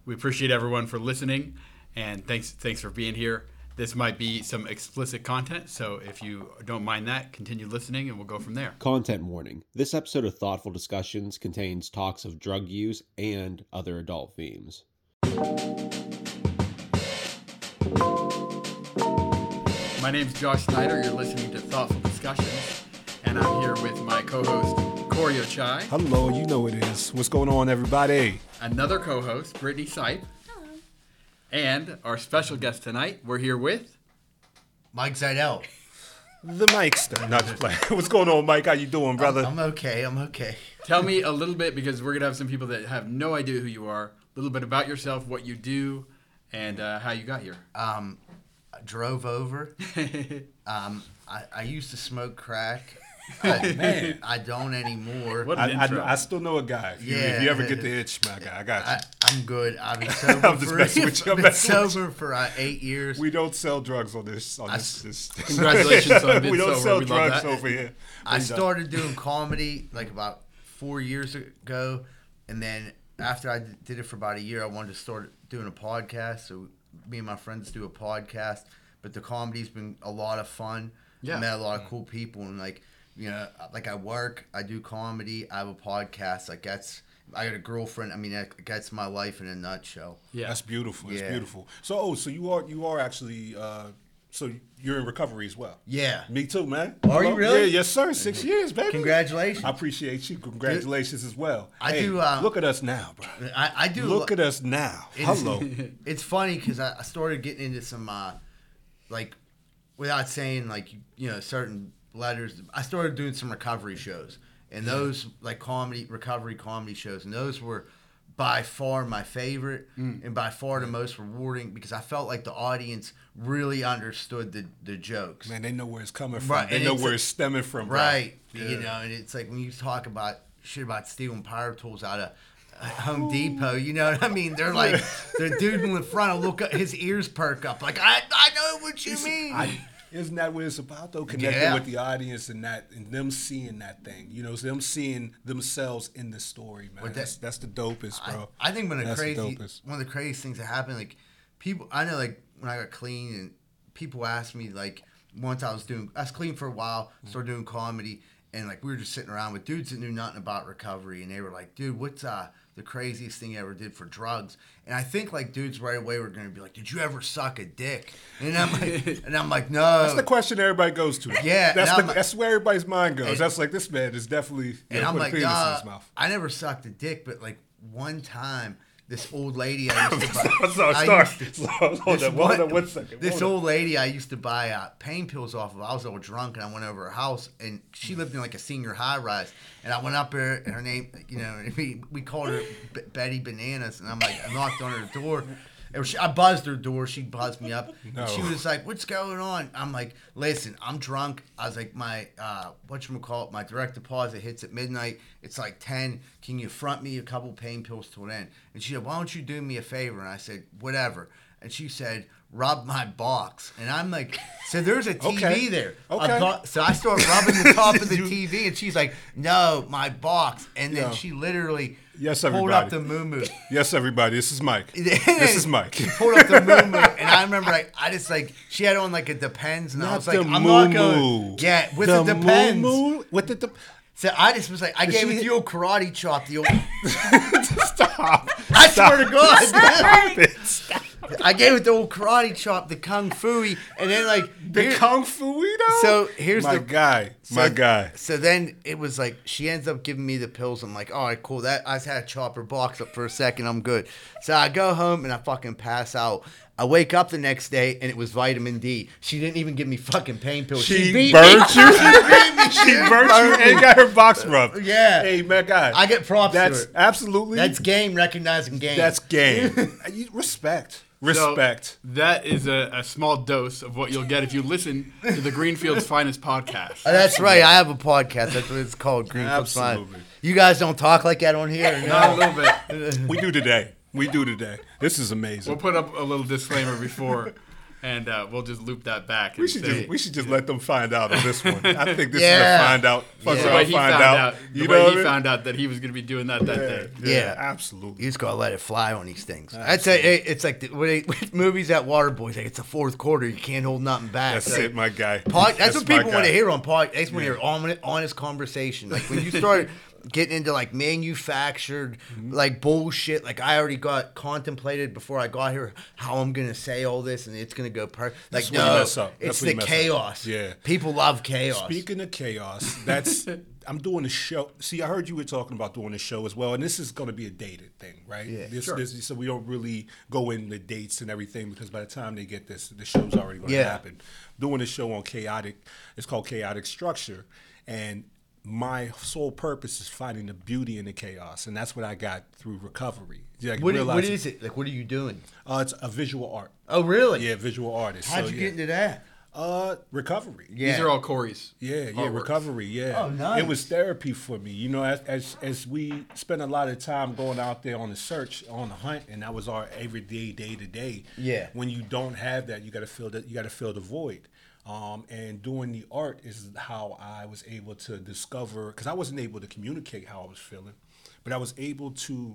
We appreciate everyone for listening, and thanks for being here. This might be some explicit content, so if you don't mind that, continue listening and we'll go from there. Content warning. This episode of Thoughtful Discussions contains talks of drug use and other adult themes. My name's Josh Snyder. You're listening to Thoughtful Discussions, and I'm here with my co-host, Corey Ochai. Hello, you know it is. What's going on, everybody? Another co-host, Brittany Sipe. And our special guest tonight, we're here with Mike Zidell. The Mikester. Not just playing. What's going on, Mike? How you doing, brother? I'm okay. Tell me a little bit, because we're going to have some people that have no idea who you are, a little bit about yourself, what you do, and how you got here. I drove over. I used to smoke crack. Man. I don't anymore. What an intro. I still know a guy. If you ever get the itch, my guy, I got you. I'm good. I've been sober I'm just messing with you. I've been sober for 8 years. We don't sell drugs on this. Congratulations on being We don't sober. sell We love drugs that. over here. I started doing comedy like about 4 years ago, and then after I did it for about a year, I wanted to start doing a podcast. So me and my friends do a podcast, but the comedy's been a lot of fun. Yeah. I met a lot of cool people, and I work, I do comedy, I have a podcast. I got a girlfriend. I mean, that's my life in a nutshell. Yeah. That's beautiful. That's Yeah. beautiful. So you are actually. So you're in recovery as well. Yeah. Me too, man. Are you really? Yeah, yes, sir. 6 years, baby. Congratulations. I appreciate you. Congratulations as well. I do, Look at us now, bro. I do. Look at us now. Hello. It's funny because I started getting into some, without saying certain letters, I started doing some recovery shows, and those recovery comedy shows, and those were by far my favorite and by far the most rewarding, because I felt like the audience really understood the jokes. Man, they know where it's coming from. Right, They and know it's where like- it's stemming from, bro. Right. Yeah. And it's like when you talk about shit about stealing power tools out of Home Depot, you know what I mean? They're like, the dude in the front will look up, his ears perk up, like, I know what you mean. Isn't that what it's about, though? Connecting with the audience and them seeing that thing. You know, them seeing themselves in the story, man. That's the dopest, bro. I think one of That's the the dopest. craziest things that happened, like people, I know, like when I got clean, and people asked me, like once I was clean for a while, started doing comedy, and like we were just sitting around with dudes that knew nothing about recovery, and they were like, dude, what's the craziest thing you ever did for drugs? And I think like dudes right away were gonna be like, did you ever suck a dick? And I'm like, no. That's the question everybody goes to. Yeah, That's where everybody's mind goes. And- That's like, this man is definitely And I'm put like, a penis in his nah, mouth. I never sucked a dick, but like one time, this old lady I used to buy. Hold on one second. This old lady I used to buy pain pills off of. I was all drunk, and I went over her house, and she lived in like a senior high rise. And I went up there, and her name, we called her Betty Bananas, and I knocked on her door. I buzzed her door. She buzzed me up. No. And she was like, "What's going on?" I'm like, "Listen, I'm drunk." I was like, "My my direct deposit hits at midnight. It's like 10. Can you front me a couple pain pills till then?" And she said, "Why don't you do me a favor?" And I said, "Whatever." And she said, "Rub my box." And I'm like, so there's a TV Okay. there. Okay. So I start rubbing the top of the TV, and she's like, "No, my box." And then Yo. she literally Yes, pulled up everybody. the moo-moo. Yes, everybody. This is Mike. This is Mike. She pulled up the moo-moo, and I remember she had on like a Depends, and I Not was like, the I'm not moo-moo. going. Yeah, with the Depends. moo-moo? With the So I just was like, I gave it the old karate chop, the old. Stop. I swear to God, Stop it. Stop. I gave it the old karate chop, the kung fu-y, and then like The Kung Fu, So here's my the guy. My guy. So then it was like she ends up giving me the pills. I'm like, all right, cool. That I just had to chop her box up for a second. I'm good. So I go home and I fucking pass out. I wake up the next day and it was vitamin D. She didn't even give me fucking pain pills. She beat burnt me. you. She beat me. She burnt you and got her box rubbed. Yeah. Hey, my guy. I get props That's to her. absolutely. That's game recognizing game. That's game. Respect. Respect. So that is a small dose of what you'll get if you listen to the Greenfield's Finest podcast. That's right. I have a podcast. That's what it's called. Greenfield's Fine. Absolutely. You guys don't talk like that on here. Not a little bit. We do today. This is amazing. We'll put up a little disclaimer before and we'll just loop that back. We And should just let them find out on this one. I think this Yeah. is a find out. Fuck the around, way he find found out. the You way know what I he mean? found out that he was going to be doing that day. Yeah. Absolutely. You just gotta let it fly on these things. I'd say it's like with movies at Waterboys. Like it's the fourth quarter. You can't hold nothing back. That's Like, it, my guy. That's what my people want to guy. hear on pod. They want to hear honest conversation. Like when you start getting into like manufactured like bullshit. Like I already got contemplated before I got here how I'm gonna say all this and it's gonna go Like That's where you no, mess up. it's That's where the you mess up. chaos. Yeah. People love chaos. Speaking of chaos, I'm doing a show. See, I heard you were talking about doing a show as well, and this is going to be a dated thing, right? Yeah, this, so we don't really go into dates and everything because by the time they get this, the show's already going to happen. Doing a show on chaotic, it's called Chaotic Structure, and my sole purpose is finding the beauty in the chaos, and that's what I got through recovery. Like What is it? Like what are you doing? It's a visual art. Oh really? Yeah, visual artist. How'd you get into that? Recovery. Yeah. These are all Corey's. Yeah, artworks. recovery. Yeah. Oh, nice. It was therapy for me. You know, as we spent a lot of time going out there on the search, on the hunt, and that was our everyday, day to day. Yeah. When you don't have that, you got to fill that. You got to fill the void. And doing the art is how I was able to discover, because I wasn't able to communicate how I was feeling, but I was able to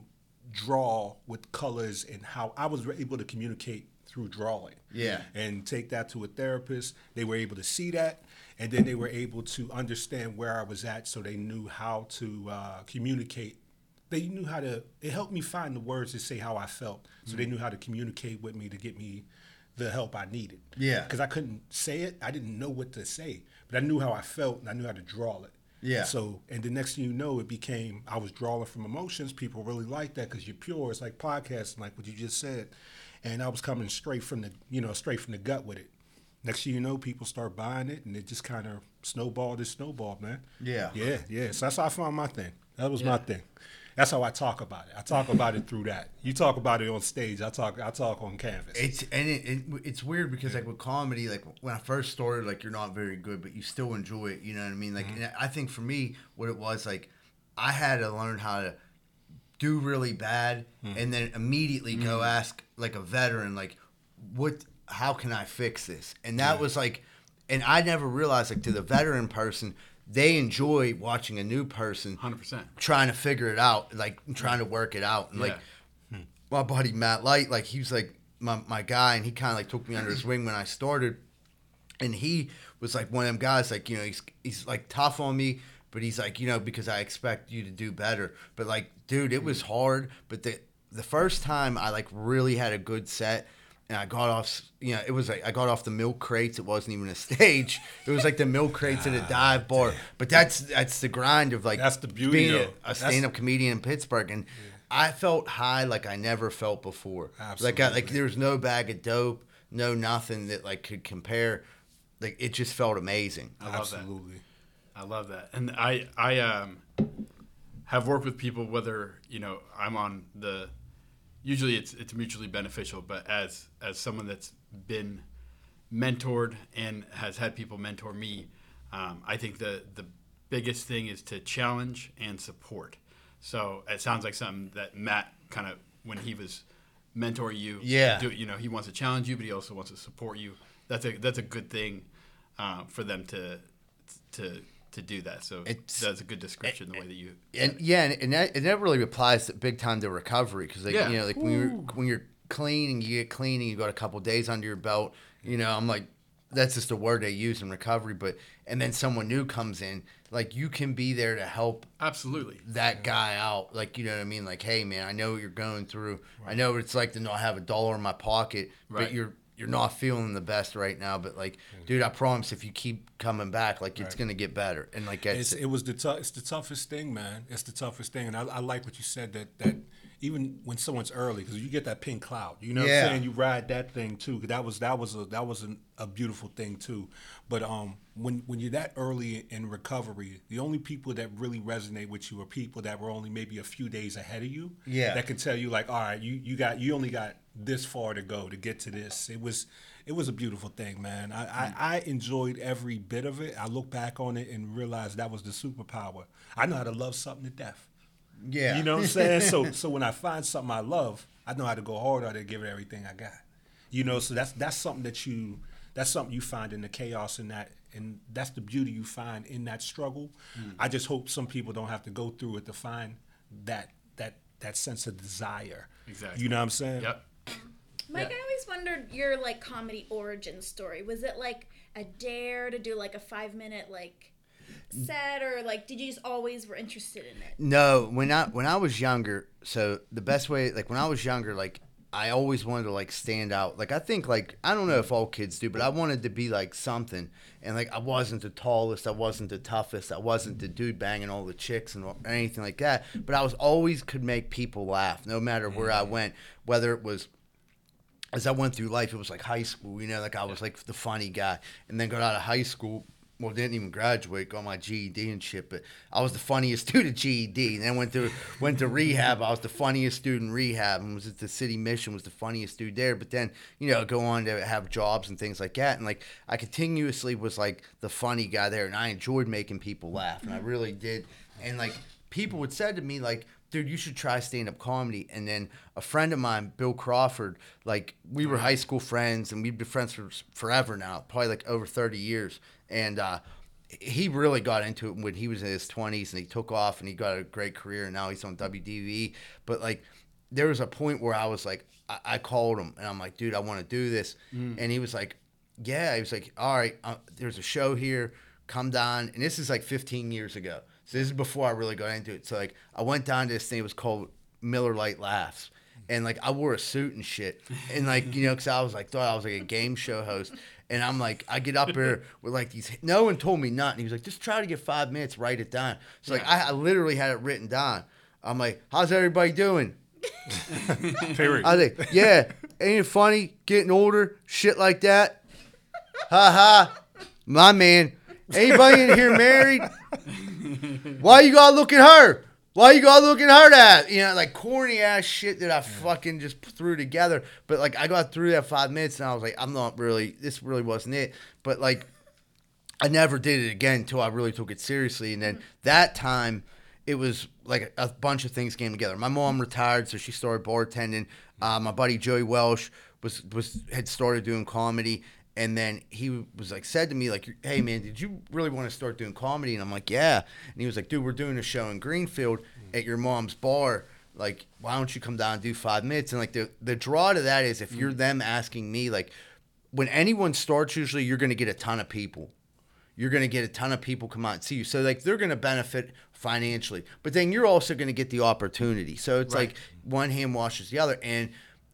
draw with colors and how I was able to communicate through drawing. Yeah. And take that to a therapist. They were able to see that, and then they were able to understand where I was at, so they knew how to communicate. They knew how to, it helped me find the words to say how I felt, so they knew how to communicate with me to get me the help I needed. Yeah. Because I couldn't say it. I didn't know what to say, but I knew how I felt, and I knew how to draw it. Yeah. So, and the next thing you know, it became, I was drawing from emotions. People really like that because you're pure. It's like podcasting, like what you just said. And I was coming straight from the gut with it. Next thing you know, people start buying it, and it just kind of snowballed, man. Yeah. Yeah. So that's how I found my thing. That was my thing. That's how I talk about it. I talk about it through that. You talk about it on stage. I talk on canvas. It's weird because like with comedy, like when I first started, like you're not very good, but you still enjoy it. You know what I mean? Like and I think for me, what it was like, I had to learn how to do really bad and then immediately go ask like a veteran, like, how can I fix this? And that was like, and I never realized like to the veteran person, they enjoy watching a new person 100%. trying to figure it out, like trying to work it out. And like my buddy Matt Light, like he was like my guy, and he kind of like took me under his wing when I started. And he was like one of them guys, like, you know, he's like tough on me, but he's like, you know, because I expect you to do better. But like, dude, it was hard. But the first time I like really had a good set, and I got off, you know, it was like I got off the milk crates. It wasn't even a stage. It was like the milk crates at a dive bar. Damn. But that's the grind of like that's the beauty being of a stand-up comedian in Pittsburgh. And I felt high like I never felt before. Absolutely. Like there was no bag of dope, no nothing that like could compare. Like it just felt amazing. Absolutely. I love that. And I have worked with people, whether, you know, I'm on the, usually it's mutually beneficial, but as someone that's been mentored and has had people mentor me, I think the biggest thing is to challenge and support. So it sounds like something that Matt kind of, when he was mentoring you, you know, he wants to challenge you, but he also wants to support you. That's a good thing for them to do that. So that's a good description, the way that you. And that really applies big time to recovery, because like you know, like when you're clean and you get clean and you got a couple of days under your belt, you know, I'm like, that's just the word they use in recovery. But and then someone new comes in, like you can be there to help absolutely that guy out. Like, you know what I mean? Like, hey man, I know what you're going through. Right. I know what it's like to not have $1 in my pocket, but you're not feeling the best right now, but like, dude, I promise if you keep coming back, like it's gonna get better. And like it's the toughest thing, man. It's the toughest thing, and I like what you said that even when someone's early, because you get that pink cloud, you know what I'm saying? You ride that thing too. Cause that was a beautiful thing too. But when you're that early in recovery, the only people that really resonate with you are people that were only maybe a few days ahead of you. Yeah. That can tell you like, all right, you only got this far to go to get to this. It was a beautiful thing, man. I enjoyed every bit of it. I look back on it and realize that was the superpower. I know how to love something to death. Yeah. You know what I'm saying? So when I find something I love, I know how to go hard on it and give it everything I got. You know, so that's something that's something you find in the chaos and that's the beauty you find in that struggle. I just hope some people don't have to go through it to find that sense of desire. Exactly. You know what I'm saying? Yep. Mike, I always wondered your like comedy origin story. Was it like a dare to do like a 5-minute like set, or like did you just always were interested in it? No, when I was younger, so the best way, like when I was younger, like I always wanted to like stand out. Like I think like I don't know if all kids do, but I wanted to be like something. And like I wasn't the tallest, I wasn't the toughest, I wasn't the dude banging all the chicks and anything like that. But I was always could make people laugh, no matter where I went. Whether it was as I went through life, it was like high school. You know, like I was like the funny guy, and then got out of high school. Well, didn't even graduate, got my GED and shit, but I was the funniest dude at GED. And then went to rehab. I was the funniest dude in rehab, and was at the city mission, was the funniest dude there. But then, you know, go on to have jobs and things like that. And like I continuously was like the funny guy there, and I enjoyed making people laugh, and I really did. And like people would say to me like, dude, you should try stand-up comedy. And then a friend of mine, Bill Crawford, like we were high school friends, and we've been friends for forever now, probably like over 30 years. And he really got into it when he was in his 20s, and he took off, and he got a great career, and now he's on WDV. But like there was a point where I was like, I called him, and I'm like, dude, I want to do this. And he was like, yeah. He was like, all right, there's a show here, come down. And this is like 15 years ago. So this is before I really got into it. So like I went down to this thing, it was called Miller Lite Laughs. And like I wore a suit and shit. And like, you know, because I was like, thought I was like a game show host. And I'm like, I get up there with like these, no one told me nothing. He was like, just try to get 5 minutes, write it down. So like I literally had it written down. I'm like, how's everybody doing? Period. I was like, yeah, ain't it funny, getting older, shit like that? Ha ha, my man. Anybody in here married? Why you gotta look at her? Why you gotta look at her that? You know, like corny ass shit that I fucking just threw together. But like I got through that 5 minutes, and I was like, this really wasn't it. But like I never did it again until I really took it seriously. And then that time it was like a bunch of things came together. My mom retired, so she started bartending. My buddy Joey Welsh had started doing comedy. And then he was like, said to me like, hey man, did you really want to start doing comedy? And I'm like, yeah. And he was like, dude, we're doing a show in Greenfield at your mom's bar. Like, why don't you come down and do 5 minutes? And like the draw to that is if you're them asking me, like when anyone starts, usually you're going to get a ton of people. You're going to get a ton of people come out and see you. So like they're going to benefit financially, but then you're also going to get the opportunity. So it's like one hand washes the other. And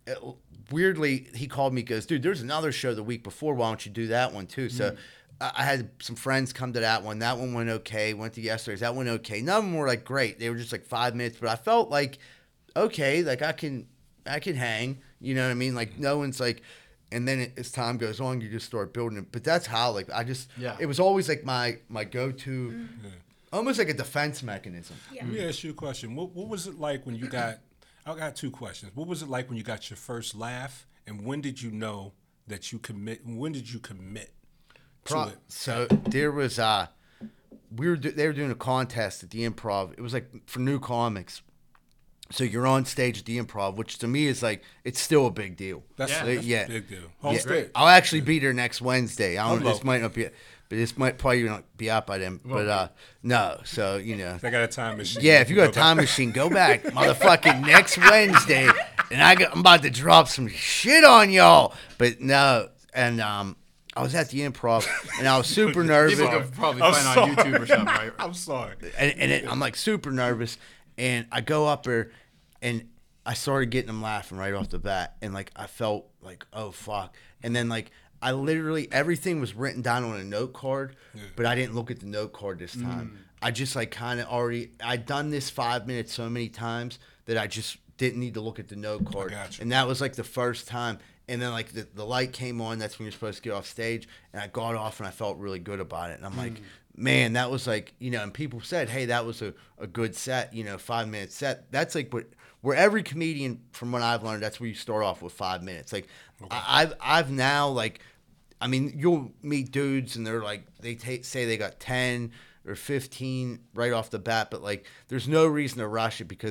weirdly, he called me, goes, dude, there's another show the week before. Why don't you do that one too? So I had some friends come to that one. That one went okay. Went to yesterday's. That went okay. None of them were like great. They were just like 5 minutes, but I felt like, okay, like I can hang, you know what I mean? Like no one's like, and then as time goes on, you just start building it. But that's how, like, it was always like my go-to, almost like a defense mechanism. Yeah. Let me ask you a question. What was it like when you got, I got two questions. What was it like when you got your first laugh, and when did you know that you commit, when did you commit to it? So there was, they were doing a contest at the Improv. It was like for new comics. So you're on stage at the Improv, which to me is like, it's still a big deal. That's a big deal. Home state. I'll actually be there next Wednesday. I don't know, this might not be, but this might probably not be out by then. But no, so you know. If I got a time machine. Yeah, if you got a time machine, go back, motherfucking next Wednesday, and I'm about to drop some shit on y'all. But no, and I was at the Improv, and I was super nervous. People could probably find on YouTube or something, right? I'm sorry. And I'm like super nervous, and I go up there, and I started getting them laughing right off the bat, and like I felt like, oh fuck, and then like I literally everything was written down on a note card, but I didn't look at the note card this time. I just like kind of I'd done this 5 minutes so many times that I just didn't need to look at the note card, and that was like the first time. And then like the light came on, that's when you're supposed to get off stage, and I got off and I felt really good about it, and I'm like, man, that was like, you know, and people said, hey, that was a good set, you know, 5 minute set. That's like where every comedian, from what I've learned, that's where you start off with 5 minutes. Like I've now like, I mean, you'll meet dudes and they're like, they say they got 10 or 15 right off the bat, but like there's no reason to rush it because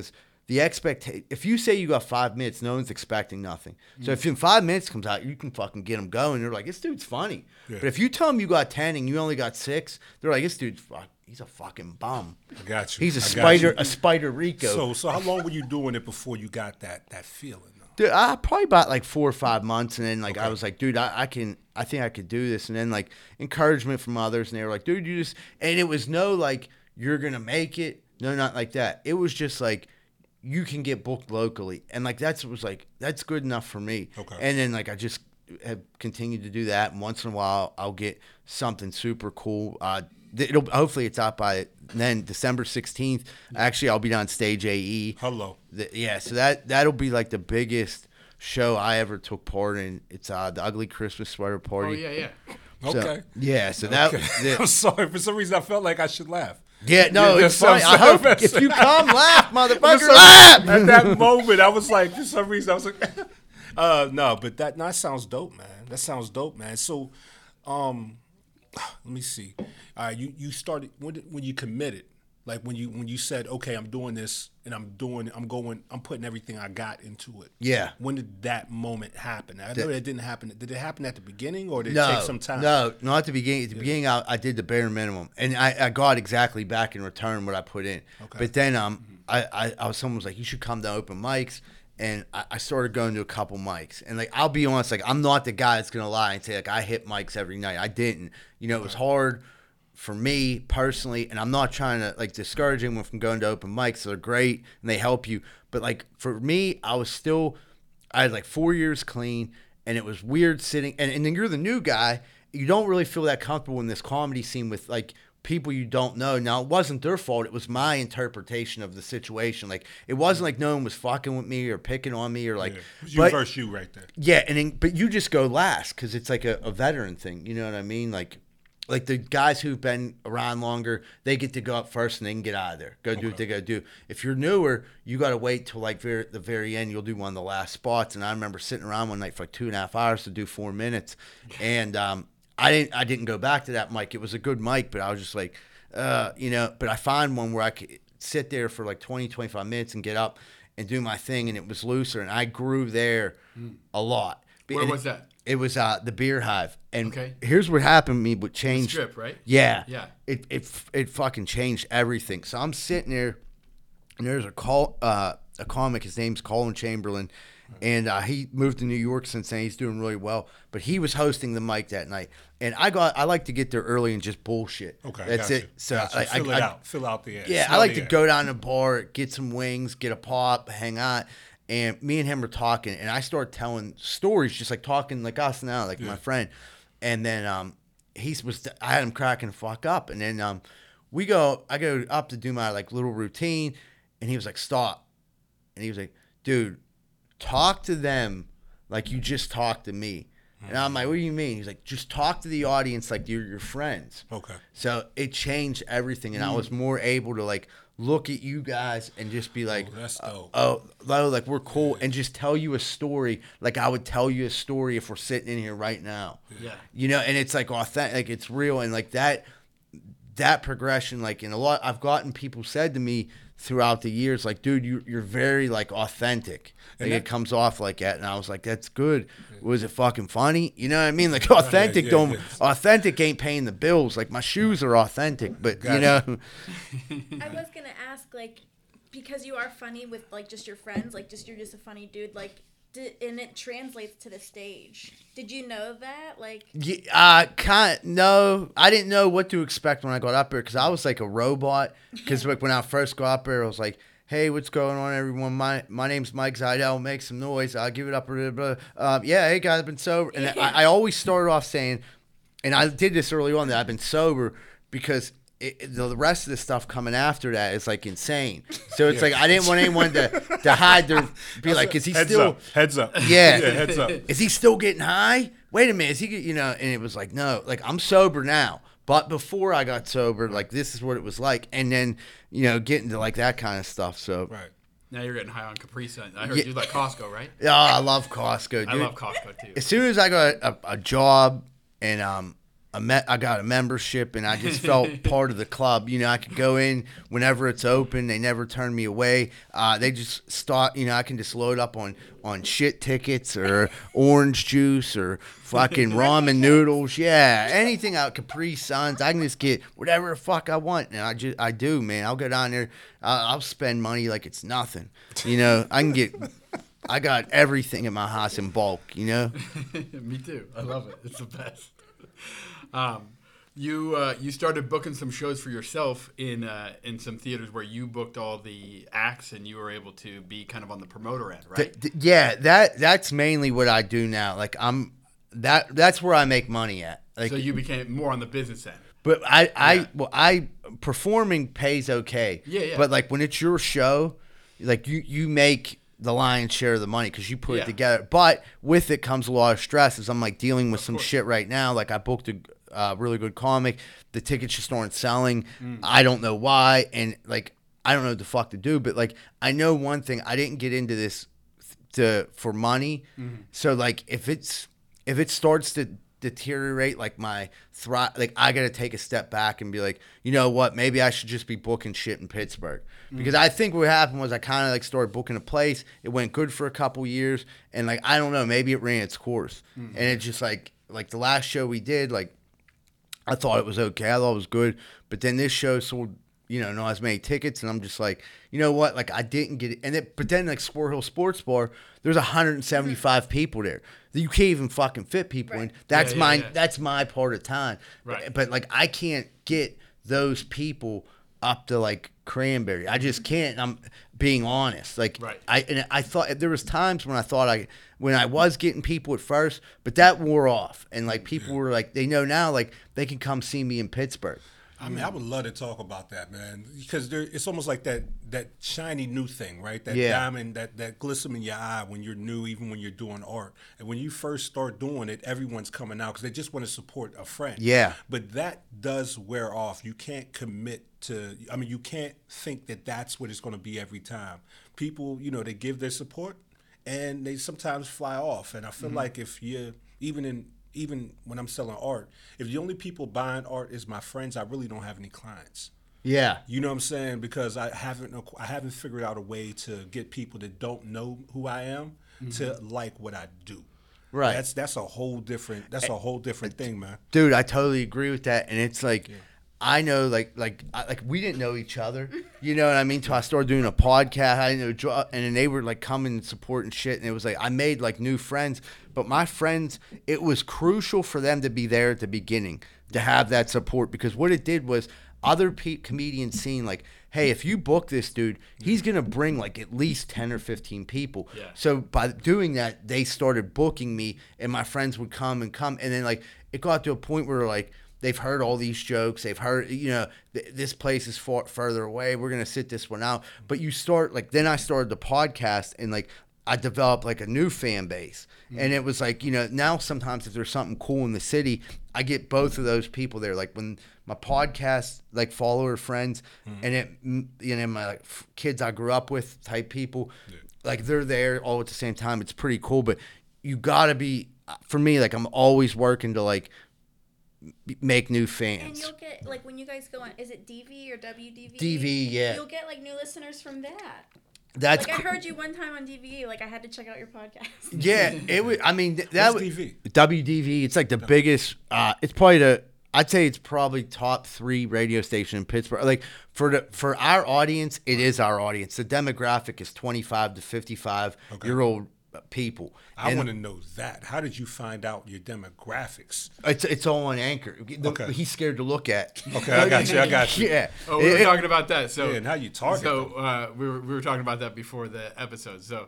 the expectation. If you say you got 5 minutes, no one's expecting nothing. So if in 5 minutes comes out, you can fucking get them going. They're like, this dude's funny. Yeah. But if you tell them you got 10 and you only got 6, they're like, this dude's he's a fucking bum. I got you. He's a spider Rico. So how long were you doing it before you got that feeling? Dude, I probably about like 4 or 5 months, and then like I was like, dude, I think I could do this, and then like encouragement from others, and they were like, dude, you just, and it was no like you're gonna make it, no, not like that. It was just like you can get booked locally, and like that's good enough for me. Okay. And then like I just have continued to do that, and once in a while I'll get something super cool. Hopefully it's out by then, December 16th. Actually, I'll be on Stage AE. Hello. So that'll be like the biggest show I ever took part in. It's the Ugly Christmas Sweater Party. Oh, yeah. Okay. That. I'm sorry. For some reason, I felt like I should laugh. Yeah, no, it's funny. I hope if you come, laugh, motherfucker, laugh. At that moment, I was like, for some reason, I was like, no, but that sounds dope, man. That sounds dope, man. So, let me see. All right, you started when you committed, like when you said, okay, I'm doing this and I'm putting everything I got into it. Yeah. When did that moment happen? I know that didn't happen. Did it happen at the beginning or did it take some time? No, not at the beginning. At the beginning, I did the bare minimum, and I got exactly back in return what I put in. Okay. But then someone was like, you should come to open mics. And I started going to a couple mics. And, like, I'll be honest, like, I'm not the guy that's going to lie and say, like, I hit mics every night. I didn't. You know, it was hard for me personally, and I'm not trying to, like, discourage anyone from going to open mics. They're great, and they help you. But, like, for me, I had, like, 4 years clean, and it was weird sitting. And then you're the new guy. You don't really feel that comfortable in this comedy scene with, like, people you don't know. Now, it wasn't their fault. It was my interpretation of the situation. Like, it wasn't like no one was fucking with me or picking on me or like. Yeah. You versus you right there. Yeah, but you just go last because it's like a veteran thing. You know what I mean? Like the guys who've been around longer, they get to go up first and they can get out of there. Go do what they got to do. If you're newer, you got to wait till like the very end. You'll do one of the last spots. And I remember sitting around one night for like 2.5 hours to do 4 minutes, and I didn't go back to that mic. It was a good mic, but I was just like, but I found one where I could sit there for like 20, 25 minutes and get up and do my thing, and it was looser, and I grew there a lot. Where was that? It was the Beer Hive. And here's what happened to me, what changed. The strip, right? Yeah. Yeah. It fucking changed everything. So I'm sitting there, and there's a comic, his name's Colin Chamberlain, and he moved to New York since then. He's doing really well. But he was hosting the mic that night. And I like to get there early and just bullshit. Okay, that's it. So fill out the air. Yeah, I like to go down to the bar, get some wings, get a pop, hang out. And me and him were talking, and I started telling stories, just like talking like us now, like my friend. And then I had him cracking the fuck up. And then I go up to do my like little routine, and he was like, stop. And he was like, dude, talk to them like you just talked to me. And I'm like, what do you mean? He's like, just talk to the audience like you're your friends. Okay. So it changed everything, and I was more able to like look at you guys and just be like, that's dope. Like we're cool, and just tell you a story like I would tell you a story if we're sitting in here right now. Yeah. You know, and it's like authentic, like it's real, and like that progression, like in a lot, I've gotten people said to me throughout the years, like, dude, you're very like authentic. Like it comes off like that, and I was like, that's good. Was it fucking funny? You know what I mean? Like authentic authentic ain't paying the bills. Like my shoes are authentic, but you know. I was gonna ask, like, because you are funny with like just your friends, like you're just a funny dude, like. And it translates to the stage. Did you know that? Like, no, I didn't know what to expect when I got up there because I was like a robot. Because like when I first got up there, I was like, "Hey, what's going on, everyone? My name's Mike Zidell. Make some noise. I'll give it up." Hey guys, I've been sober, and I always started off saying, and I did this early on, that I've been sober because. The rest of the stuff coming after that is like insane. So it's like I didn't want anyone to hide their be like, is he heads still heads up? Yeah, heads up. Is he still getting high? Wait a minute, is he? You know? And it was like, no, like I'm sober now, but before I got sober, like this is what it was like, and then getting to like that kind of stuff. So right. Now you're getting high on Capri Sun. I heard you like Costco, right? Yeah, I love Costco. Dude. I love Costco too. As soon as I got a job and I got a membership, and I just felt part of the club. I could go in whenever it's open. They never turn me away. They just start. I can just load up on shit tickets or orange juice or fucking ramen noodles. Yeah, anything out Capri Suns. I can just get whatever the fuck I want, and I do, man. I'll go down there. I'll spend money like it's nothing. I got everything in my house in bulk. Me too. I love it. It's the best. You started booking some shows for yourself in some theaters where you booked all the acts, and you were able to be kind of on the promoter end, right? Yeah, that's mainly what I do now. Like that's where I make money at. Like, so you became more on the business end. But I performing pays okay. Yeah. But like when it's your show, like you make the lion's share of the money because you put it together. But with it comes a lot of stress, as I'm like dealing with some shit right now. Like I booked a really good comic. The tickets just aren't selling. I don't know why, and like I don't know what the fuck to do. But like I know one thing: I didn't get into this for money. So like if it starts to deteriorate, like my like I gotta take a step back and be like, you know what, maybe I should just be booking shit in Pittsburgh, because I think what happened was I kind of like started booking a place. It went good for a couple years, and like I don't know, maybe it ran its course, and it just like the last show we did, like I thought it was okay, I thought it was good, but then this show sold not as many tickets, and I'm just like, you know what, like I didn't get it. But then like Sport Hill Sports Bar, there's 175 people there. You can't even fucking fit people in. That's that's my part of town. Right. But like I can't get those people up to like Cranberry. I just can't. I'm being honest. Like I thought there was times when I was getting people at first, but that wore off, and like people were like, they know now, like they can come see me in Pittsburgh. I mean, I would love to talk about that, man, because it's almost like that shiny new thing, right? That diamond, that glisten in your eye when you're new, even when you're doing art. And when you first start doing it, everyone's coming out because they just want to support a friend. Yeah. But that does wear off. You can't commit to, I mean, you can't think that that's what it's going to be every time. People, they give their support, and they sometimes fly off. And I feel like if you're, even when I'm selling art, if the only people buying art is my friends, I really don't have any clients. Yeah. You know what I'm saying? Because I haven't figured out a way to get people that don't know who I am to like what I do. Right. That's a whole different thing, man. Dude, I totally agree with that. And it's like, I know, like we didn't know each other, you know what I mean? Till I started doing a podcast, I didn't know, and then they were like coming and supporting shit, and it was like I made like new friends. But my friends, it was crucial for them to be there at the beginning to have that support, because what it did was other comedians seeing like, hey, if you book this dude, he's gonna bring like at least 10 or 15 people. Yeah. So by doing that, they started booking me, and my friends would come, and then like it got to a point where like, they've heard all these jokes. They've heard, this place is further away. We're going to sit this one out. But you start, like, then I started the podcast, and, like, I developed, like, a new fan base. And it was like, now sometimes if there's something cool in the city, I get both of those people there. Like, when my podcast, like, follower friends, and my like, kids I grew up with type people, like, they're there all at the same time. It's pretty cool. But you got to be, for me, like, I'm always working to, like, make new fans. And you'll get, like, when you guys go on, is it DV or WDV? DV, yeah. You'll get, like, new listeners from that. That's like, I heard you one time on DV. Like, I had to check out your podcast. Yeah, it was. I mean, that was DV. WDV. It's like the biggest. It's probably I'd say it's probably top 3 radio station in Pittsburgh. Like for our audience, it is our audience. The demographic is 25 to 55-year-old people. I want to know that. How did you find out your demographics? It's all on Anchor. Okay. He's scared to look at. Okay, I got you. Yeah. Oh, we were talking about that. So and how you target them. So we were talking about that before the episode. So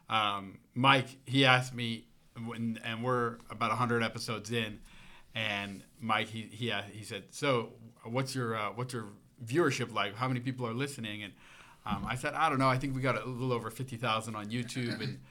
Mike, he asked me, and we're about 100 episodes in, and Mike, he said, so what's your viewership like? How many people are listening? And I said, I don't know. I think we got a little over 50,000 on YouTube, and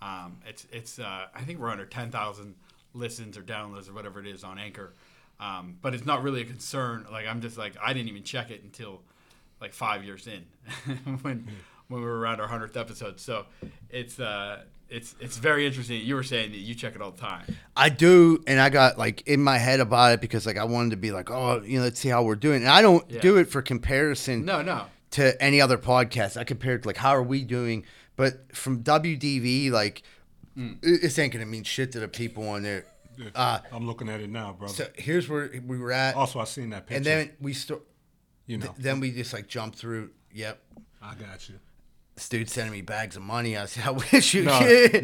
it's I think we're under 10,000 listens or downloads or whatever it is on Anchor, but it's not really a concern. Like, I'm just like, I didn't even check it until like 5 years in when we were around our 100th episode. So it's it's very interesting. You were saying that you check it all the time. I do, and I got like in my head about it because like I wanted to be like, oh, let's see how we're doing. And I don't do it for comparison. No. To any other podcast. I compared like how are we doing, but from WDV, like this ain't gonna mean shit to the people on there. I'm looking at it now, brother. So here's where we were at. Also, I seen that picture. And then we then we just like jumped through. Yep. I got you. This dude sending me bags of money. I said, I wish you No, could.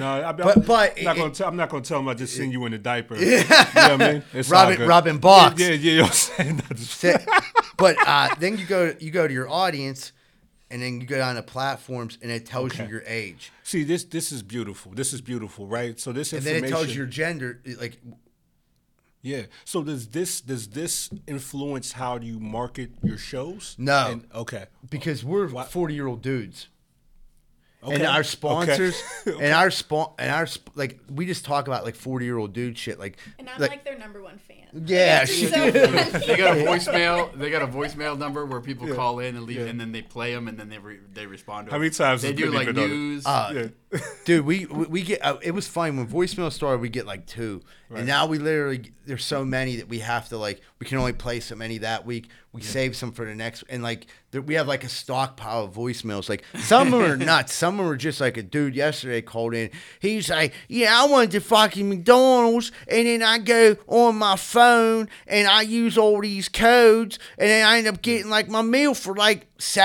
I'm not gonna tell him I just seen you in the diaper. You know what I mean? It's all good. Robin Box. Yeah. You know what I'm saying? But then you go to your audience, and then you go down to platforms, and it tells you your age. See, this is beautiful. This is beautiful, right? So this And information. then it tells your gender, like. Yeah. So does this influence how you market your shows? No. Okay. Because we're 40-year-old dudes. Okay. And our sponsors, Okay. like we just talk about like 40-year-old dude shit, like. And I'm like their number one fan. Yeah, It's shit. so funny. They got a voicemail. They got a voicemail number where people call in and leave, and then they play them, and then they respond to them. How many times they has do been like even on it? news? Yeah. Dude, we get it was fun when voicemail started. We get like 2, and now we literally there's so many that we have to like we can only play so many that week. We save some for the next, and like we have like a stockpile of voicemails. Like some of them are nuts. Some of them are just like a dude yesterday called in. He's like, yeah, I went to fucking McDonald's, and then I go on my phone and I use all these codes, and then I end up getting like my meal for like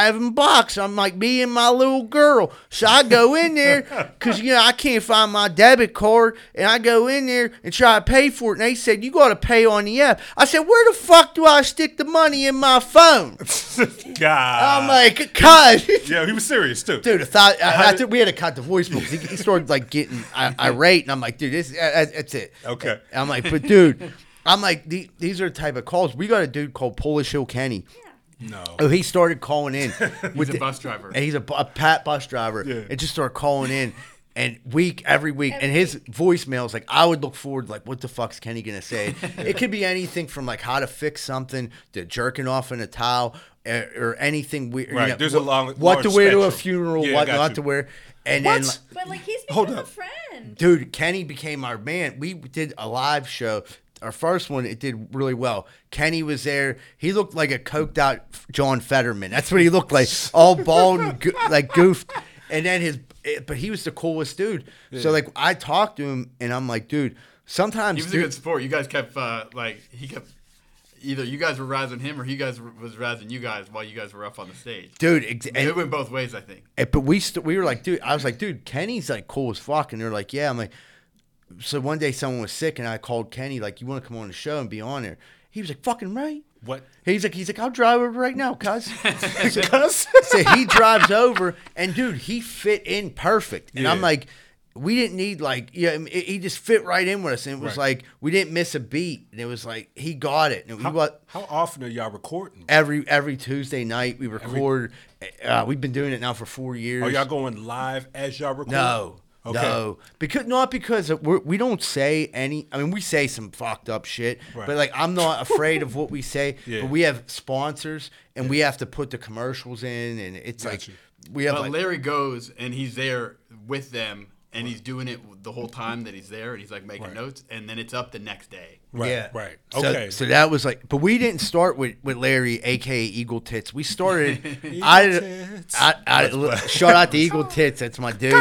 $7. I'm like, me and my little girl. So I go in there because I can't find my debit card, and I go in there and try to pay for it, and they said you got to pay on the app. I said, where the fuck do I stick the money in my phone? God. I'm like, God. Yeah, he was serious too. Dude, I think we had to cut the voicemail because he started like getting irate, and I'm like, dude, that's it. Okay. I'm like, but dude, I'm like, these are the type of calls. We got a dude called Polish Hill Kenny. No. Oh, he started calling in. He's a bus driver. And he's a Pat bus driver. Yeah. And just started calling in. And every week, and his voicemails, like I would look forward, like what the fuck's Kenny gonna say? It could be anything from like how to fix something to jerking off in a towel or anything weird. Right. There's a what large to wear to a spectrum. funeral, Yeah, what got not you. to wear, and What? then But like he's Hold become a up. friend. dude, Kenny became our man. We did a live show. Our first one, it did really well. Kenny was there. He looked like a coked out John Fetterman. That's what he looked like, all bald and like goofed. And then but he was the coolest dude. Yeah. So like I talked to him, and I'm like, dude, sometimes He was a good sport. You guys kept either you guys were razzing him or he guys was razzing you guys while you guys were up on the stage. Dude, it went both ways, I think. But we were like, dude, I was like, dude, Kenny's like cool as fuck, and they're like, yeah. I'm like, so one day someone was sick, and I called Kenny like, you want to come on the show and be on there? He was like, fucking right. What? He's like, I'll drive over right now, cuz. So he drives over, and dude, he fit in perfect. And I'm like, we didn't need like, he just fit right in with us. And it was like, we didn't miss a beat. And it was like, he got it. And how often are y'all recording? Every Tuesday night we record. We've been doing it now for 4 years. Are y'all going live as y'all record? No. Okay. No, because we don't say any. I mean, we say some fucked up shit, right. But like I'm not afraid of what we say. But we have sponsors, and we have to put the commercials in, and it's we have. But Larry goes, and he's there with them, and he's doing it the whole time that he's there, and he's like making notes, and then it's up the next day. Right. Yeah. Right. Okay. So that was like, but we didn't start with Larry, aka Eagle Tits. We started. Shout out to Eagle Tits. That's my dude.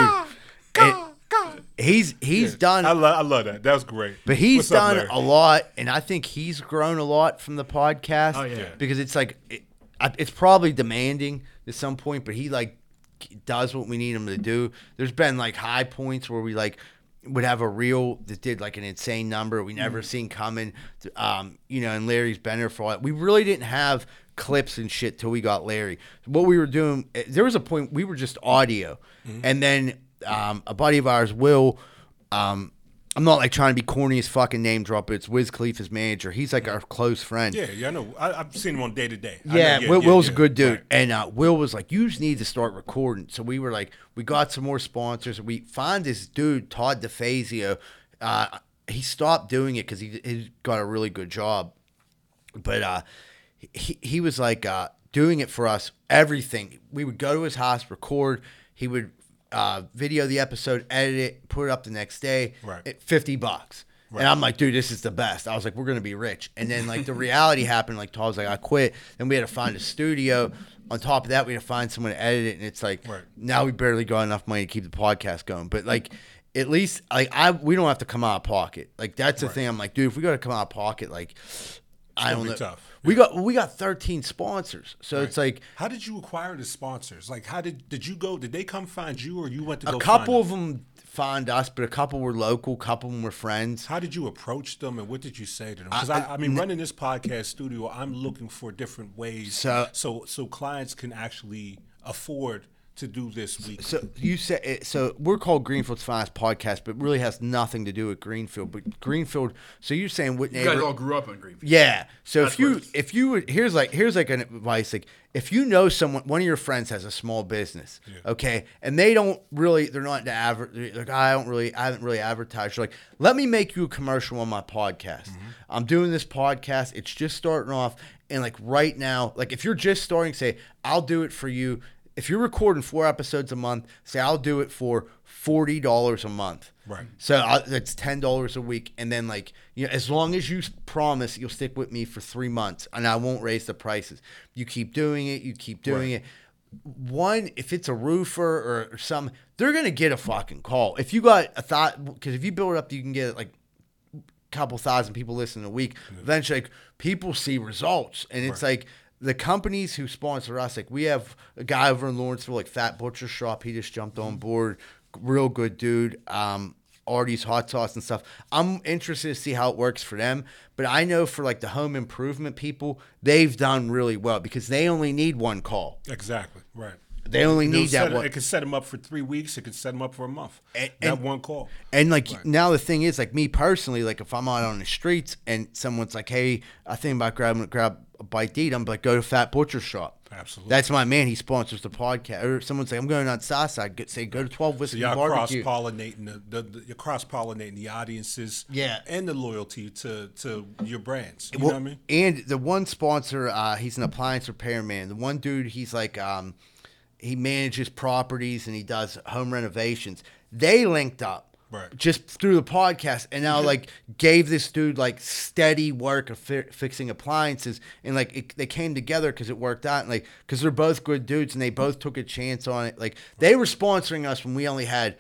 He's done. I love that. That was great. But he's done a lot, and I think he's grown a lot from the podcast. Oh yeah. Because it's like it's probably demanding at some point, but he like does what we need him to do. There's been like high points where we like would have a reel that did like an insane number we never seen coming. And Larry's been there for all that. We really didn't have clips and shit till we got Larry. What we were doing, there was a point we were just audio, and then. A buddy of ours, Will, I'm not like trying to be corny as fucking name drop, but it's Wiz Khalifa's manager. He's like our close friend. Yeah, I know. I've seen him on day to day. Will's a good dude. Right. And Will was like, you just need to start recording. So we were like, we got some more sponsors. We found this dude, Todd DeFazio. He stopped doing it because he got a really good job. But he was like doing it for us, everything. We would go to his house, record. He would video the episode, edit it, put it up the next day. Right. At $50. Right. And I'm like, dude, this is the best. I was like, we're gonna be rich. And then like the reality happened. Like Todd's like, I quit. Then we had to find a studio. On top of that, we had to find someone to edit it. And it's like, now we barely got enough money to keep the podcast going. But like, at least like we don't have to come out of pocket. Like that's the thing. I'm like, dude, if we got to come out of pocket, like I don't know. Tough. We got 13 sponsors, so it's like, how did you acquire the sponsors? Like, how did you go? Did they come find you, or you went to go? A couple find of them found us, but a couple were local, couple of them were friends. How did you approach them, and what did you say to them? Because I mean, running this podcast studio, I'm looking for different ways so clients can actually afford to do this week. So you said so we're called Greenfield's Finest Podcast, but really has nothing to do with Greenfield. But Greenfield. So you're saying what You guys all grew up in Greenfield. Yeah. So That's if you would, here's like an advice, like if you know someone, one of your friends has a small business, okay, and they're not into like I haven't really advertised. You're like, let me make you a commercial on my podcast. I'm doing this podcast. It's just starting off, and like right now, like if you're just starting, say I'll do it for you. If you're recording 4 episodes a month, say I'll do it for $40 a month. Right. So that's $10 a week, and then like as long as you promise you'll stick with me for 3 months, and I won't raise the prices. You keep doing it. You keep doing it. One, if it's a roofer or something, they're gonna get a fucking call. If you got a thought, because if you build it up, you can get like a couple thousand people listening a week. Eventually, like, people see results, and it's like. The companies who sponsor us, like we have a guy over in Lawrenceville, like Fat Butcher Shop. He just jumped on board. Real good dude. Artie's Hot Sauce and stuff. I'm interested to see how it works for them. But I know for like the home improvement people, they've done really well because they only need one call. Exactly. Right. They only need that one. It could set them up for 3 weeks. It could set them up for a month. That one call. And like now the thing is, like me personally, like if I'm out on the streets and someone's like, hey, I think about grab a bite to eat, I'm like, go to Fat Butcher Shop. Absolutely. That's my man. He sponsors the podcast. Or someone's like, I'm going on Southside. Go to 12 Whiskey Barbecue. You're cross-pollinating the audiences and the loyalty to your brands. You know what I mean? And the one sponsor, he's an appliance repairman. The one dude, he's like, he manages properties and he does home renovations. They linked up. Right. Just through the podcast, and now like gave this dude like steady work of fixing appliances, and like they came together because it worked out, and like because they're both good dudes and they both took a chance on it. Like they were sponsoring us when we only had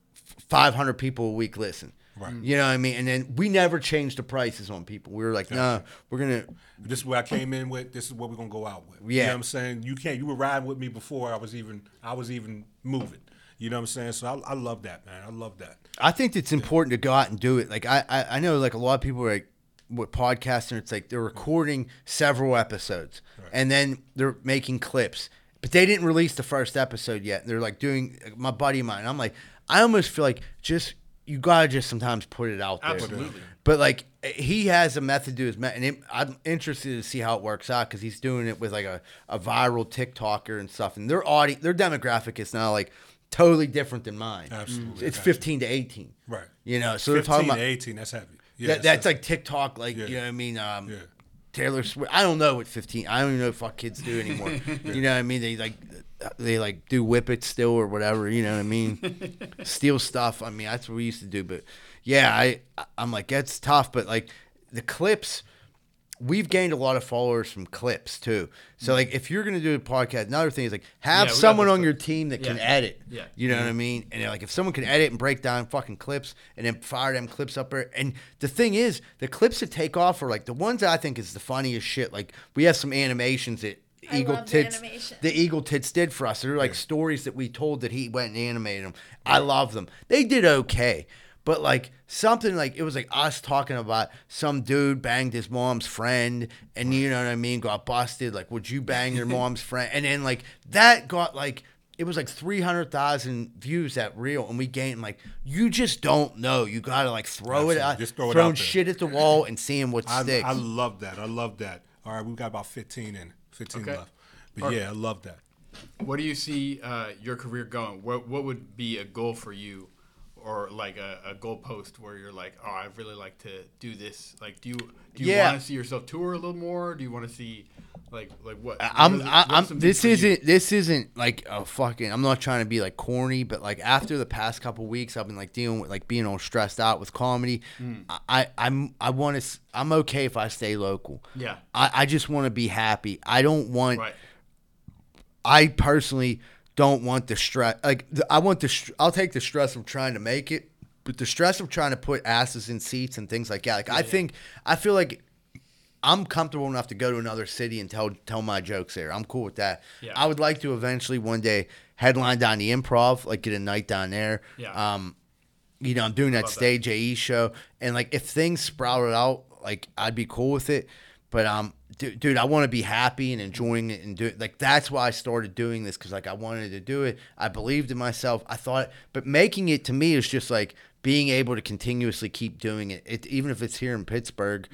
500 people a week listen. Right. You know what I mean? And then we never changed the prices on people. We were like, no, we're gonna. This is what I came in with. This is what we're gonna go out with. Yeah. You know what I'm saying? You were riding with me before I was even moving. You know what I'm saying? So I love that, man. I love that. I think it's important to go out and do it. Like I know like a lot of people are like with podcasting, it's like they're recording several episodes and then they're making clips, but they didn't release the first episode yet. They're like doing my buddy of mine. I'm like, I almost feel like you gotta just sometimes put it out there. Absolutely. But like he has a method to his and I'm interested to see how it works out because he's doing it with like a viral TikToker and stuff, and their demographic is now like totally different than mine. Absolutely. It's 15 to 18. Right. You know, so 15 to 18, that's heavy. Yeah, that's like TikTok, like, you know what I mean? Taylor Swift. I don't know what 15, I don't even know what fuck kids do anymore. You know what I mean? They do whippets still or whatever, you know what I mean? Steal stuff. I mean, that's what we used to do. But yeah, I'm like, that's tough. But like the clips, we've gained a lot of followers from clips too. So like if you're going to do a podcast, another thing is like have someone on your team that can edit. Yeah. You know what I mean? And like if someone can edit and break down fucking clips and then fire them clips up there. And the thing is, the clips that take off are like the ones that I think is the funniest shit. Like we have some animations that Eagle Tits did for us. They're like stories that we told that he went and animated them. I love them. They did okay. But like something like it was like us talking about some dude banged his mom's friend and you know what I mean, got busted. Like, would you bang your mom's friend? And then like that got like it was like 300,000 views that reel, and we gained like you just don't know. You gotta like throw it out, throwing shit at the wall and seeing what sticks. I love that. I love that. All right, we've got about 15 left. But yeah, I love that. Where do you see your career going? What would be a goal for you? Or like a goalpost where you're like, oh, I really like to do this. Like, do you want to see yourself tour a little more? Do you want to see Like what? This isn't like a fucking. I'm not trying to be like corny, but like after the past couple weeks, I've been like dealing with like being all stressed out with comedy. I'm okay if I stay local. Yeah. I just want to be happy. I don't want. Right. I personally don't want the stress. Like I'll take the stress of trying to make it, but the stress of trying to put asses in seats and things like that. Like I feel like I'm comfortable enough to go to another city and tell my jokes there. I'm cool with that. Yeah. I would like to eventually one day headline down the Improv, like get a night down there. Yeah. I'm doing that Stage AE show, and like if things sprouted out, like I'd be cool with it. But dude, I want to be happy and enjoying it and do it. Like that's why I started doing this, because like I wanted to do it. I believed in myself. I thought, but making it to me is just like being able to continuously keep doing it. Even if it's here in Pittsburgh.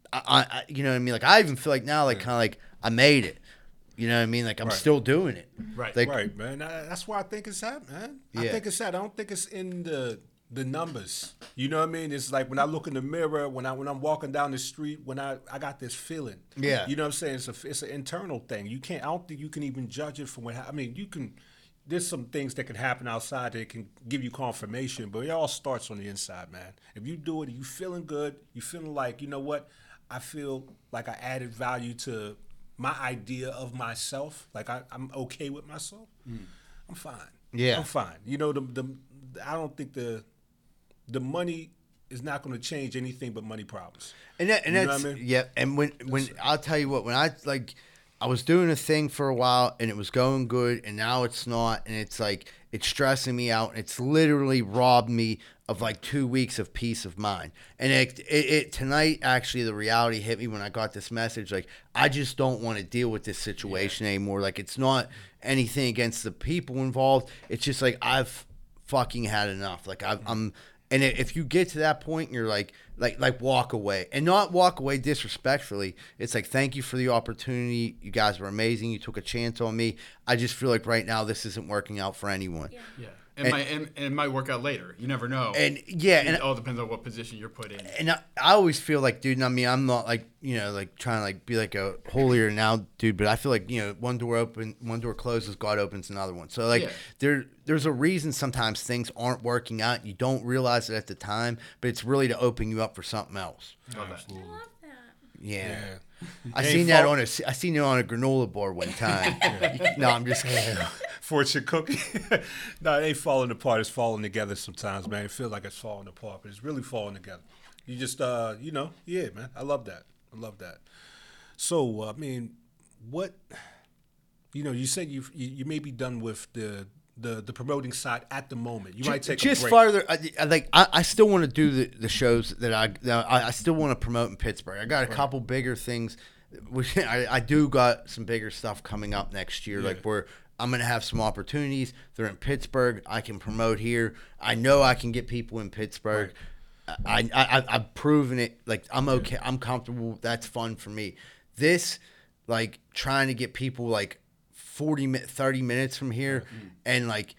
I you know what I mean? Like I even feel like now, like kind of like I made it. You know what I mean? Like I'm still doing it. Right. Like, Right, man. That's why I think it's that, man. I think it's that. I don't think it's in the numbers. You know what I mean? It's like when I look in the mirror, when I'm walking down the street, when I got this feeling. Yeah. You know what I'm saying? It's an internal thing. I don't think you can even judge it from what. I mean, you can. There's some things that can happen outside that can give you confirmation, but it all starts on the inside, man. If you do it, you feeling good, you feeling like, you know what? I feel like I added value to my idea of myself. Like I'm okay with myself. I'm fine. Yeah. I'm fine. You know, I don't think the money is not going to change anything but money problems. And that's what I mean? Yeah. And when I'll tell you what, when I was doing a thing for a while and it was going good, and now it's not, and it's like it's stressing me out, and it's literally robbed me of like 2 weeks of peace of mind. And it tonight, actually, the reality hit me when I got this message. Like, I just don't want to deal with this situation anymore. Like, it's not anything against the people involved. It's just like I've fucking had enough. Like I'm. And if you get to that point, you're like walk away, and not walk away disrespectfully. It's like, thank you for the opportunity. You guys were amazing. You took a chance on me. I just feel like right now this isn't working out for anyone. Yeah. And it might work out later. You never know. And it all depends on what position you're put in. And I always feel like, dude, I mean, I'm not like, like trying to like be like a holier now dude, but I feel like, one door closes, God opens another one. So like there's a reason sometimes things aren't working out. You don't realize it at the time, but it's really to open you up for something else. Absolutely. I love that. Yeah. I seen it on a granola bar one time. No, I'm just kidding. Fortune cookie. No, it ain't falling apart. It's falling together sometimes, man. It feels like it's falling apart, but it's really falling together. You just, yeah, man. I love that. So, I mean, what, you said you may be done with the promoting side at the moment. You might take just a break. farther. I still want to do the shows that I still want to promote in Pittsburgh. I got a couple bigger things. I do got some bigger stuff coming up next year. Like where I'm gonna have some opportunities. They're in Pittsburgh. I can promote here. I know I can get people in Pittsburgh. Right. I've proven it. Like I'm okay. I'm comfortable. That's fun for me. This, like trying to get people like 30 minutes from here, and like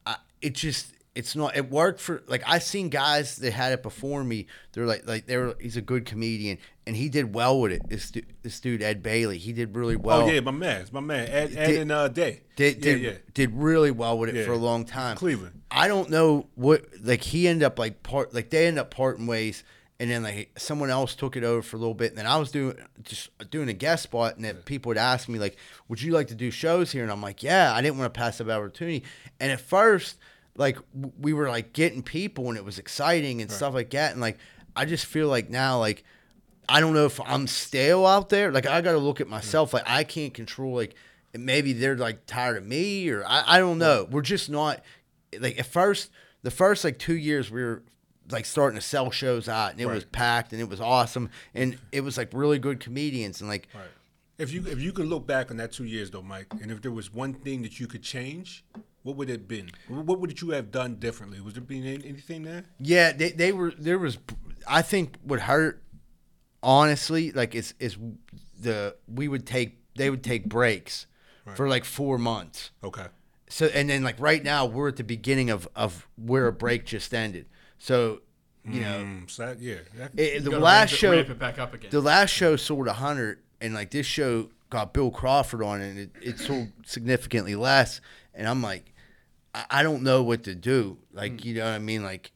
it's not. It worked for like I seen guys that had it before me. They're he's a good comedian and he did well with it. This dude Ed Bailey, he did really well. Oh yeah, my man Ed and Day did really well with it for a long time. Cleveland. I don't know what like he ended up they ended up parting ways. And then like someone else took it over for a little bit, and then I was doing a guest spot, and then people would ask me like, "Would you like to do shows here?" And I'm like, "Yeah." I didn't want to pass up opportunity. And at first, like we were like getting people, and it was exciting and stuff like that. And like I just feel like now, like I don't know if I'm stale out there. Like I got to look at myself. Like I can't control. Like maybe they're like tired of me, or I don't know. We're just not like the first like 2 years we were like starting to sell shows out, and it was packed, and it was awesome, and it was like really good comedians, and like if you could look back on that 2 years though, Mike, and if there was one thing that you could change, what would it have been? What would you have done differently? Was there been anything there? Yeah, there was I think what hurt honestly like is they would take breaks for like 4 months. Okay. So and then like right now we're at the beginning of where a break just ended. So, the last show, ramp it back up again. The last show sold 100, and like this show got Bill Crawford on it, and it sold significantly less. And I'm like, I don't know what to do. Like, you know what I mean? Like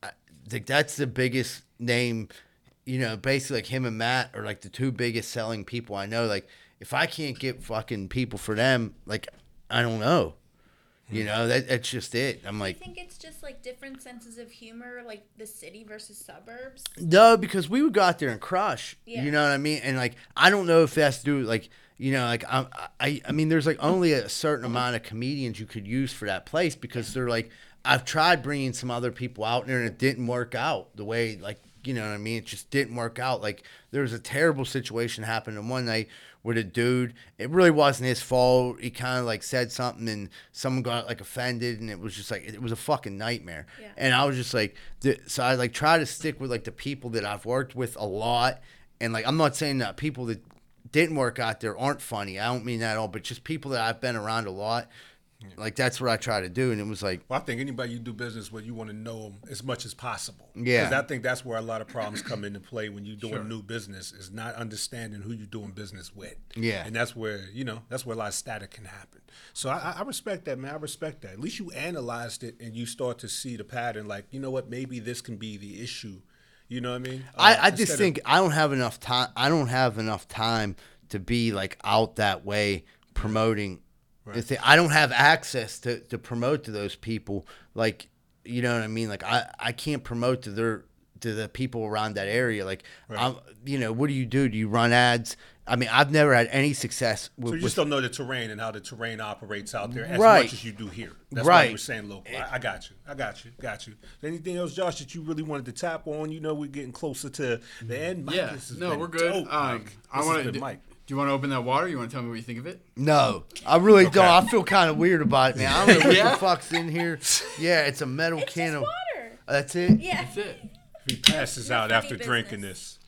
that's the biggest name, you know, basically like him and Matt are like the two biggest selling people I know. Like, if I can't get fucking people for them, like, I don't know. You know, that's just it. I'm like, I think it's just like different senses of humor, like the city versus suburbs. no, because we would go out there and crush. Yeah. You know what I mean? And like, I don't know if that's to do with, like, you know, like I mean, there's like only a certain amount of comedians you could use for that place, because they're like, I've tried bringing some other people out there and it didn't work out the way, like, you know what I mean? It just didn't work out. Like, there was a terrible situation happening one night with a dude. It really wasn't his fault. He kind of like said something and someone got like offended, and it was just like, it was a fucking nightmare. Yeah. And I was just like, so I like try to stick with like the people that I've worked with a lot. And like, I'm not saying that people that didn't work out there aren't funny. I don't mean that at all, but just people that I've been around a lot. Yeah. Like, that's what I try to do. And it was like, well, I think anybody you do business with, you want to know them as much as possible. Yeah. Because I think that's where a lot of problems come into play when you're doing new business, is not understanding who you're doing business with. Yeah. And that's where, you know, that's where a lot of static can happen. So I respect that, man. I respect that. At least you analyzed it and you start to see the pattern. Like, you know what, maybe this can be the issue. You know what I mean? I just think I don't have enough time. I don't have enough time to be like out that way promoting. Right. I don't have access to promote to those people. Like, you know what I mean? Like, I can't promote to the people around that area. Like, right. You know, what do? Do you run ads? I mean, I've never had any success with. So you just don't know the terrain and how the terrain operates out there as right. much as you do here. That's right. why you were saying local. I got you. Anything else, Josh, that you really wanted to tap on? You know, we're getting closer to the end. Mike, yeah, no, we're good. Dope, Mike. I want to. Mike. Do you want to open that water? You want to tell me what you think of it? No, I really don't. I feel kind of weird about it, man. I don't know what the fuck's in here. Yeah, it's a metal can of water. That's it? Yeah. That's it. He passes out after drinking this.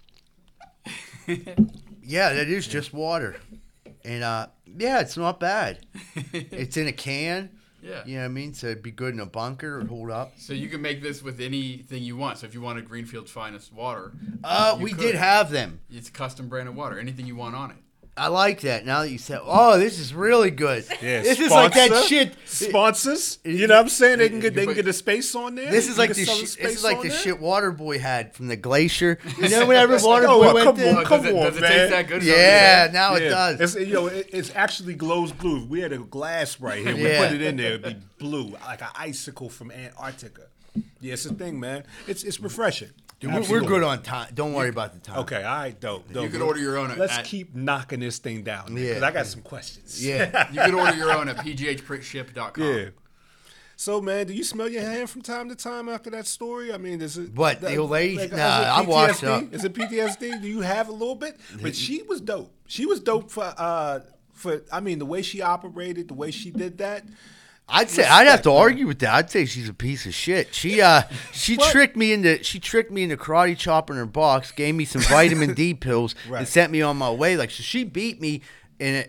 Yeah, that is just water. And, yeah, it's not bad. It's in a can. Yeah. You know what I mean? So it'd be good in a bunker or hold up. So you can make this with anything you want. So if you want a Greenfield's Finest water. We did have them. It's custom branded water. Anything you want on it. I like that. Now that you said, oh, this is really good. Yeah, this is like that shit. Sponsors, you know what I'm saying? They can get a space on there. This is like the shit Waterboy had from the glacier. You know, whenever Waterboy went there. Come on, does it taste that good? Yeah, now it does. It's actually glows blue. We had a glass right here. We put it in there, it'd be blue, like an icicle from Antarctica. Yeah, it's a thing, man. It's refreshing. Dude, we're good on time. Don't worry about the time. Okay, all right, dope. You can order your own. Let's keep knocking this thing down, because I got some questions. Yeah. You can order your own at pghprintship.com. Yeah. So, man, do you smell your hand from time to time after that story? I mean, is it... What, the old lady? Like, nah, I watched it. Is it PTSD? Do you have a little bit? But she was dope. She was dope for I mean, the way she operated, the way she did that... I'd have to argue with that. I'd say she's a piece of shit. She tricked me into karate chopping her box, gave me some vitamin D pills, right. and sent me on my way. Like, so she beat me in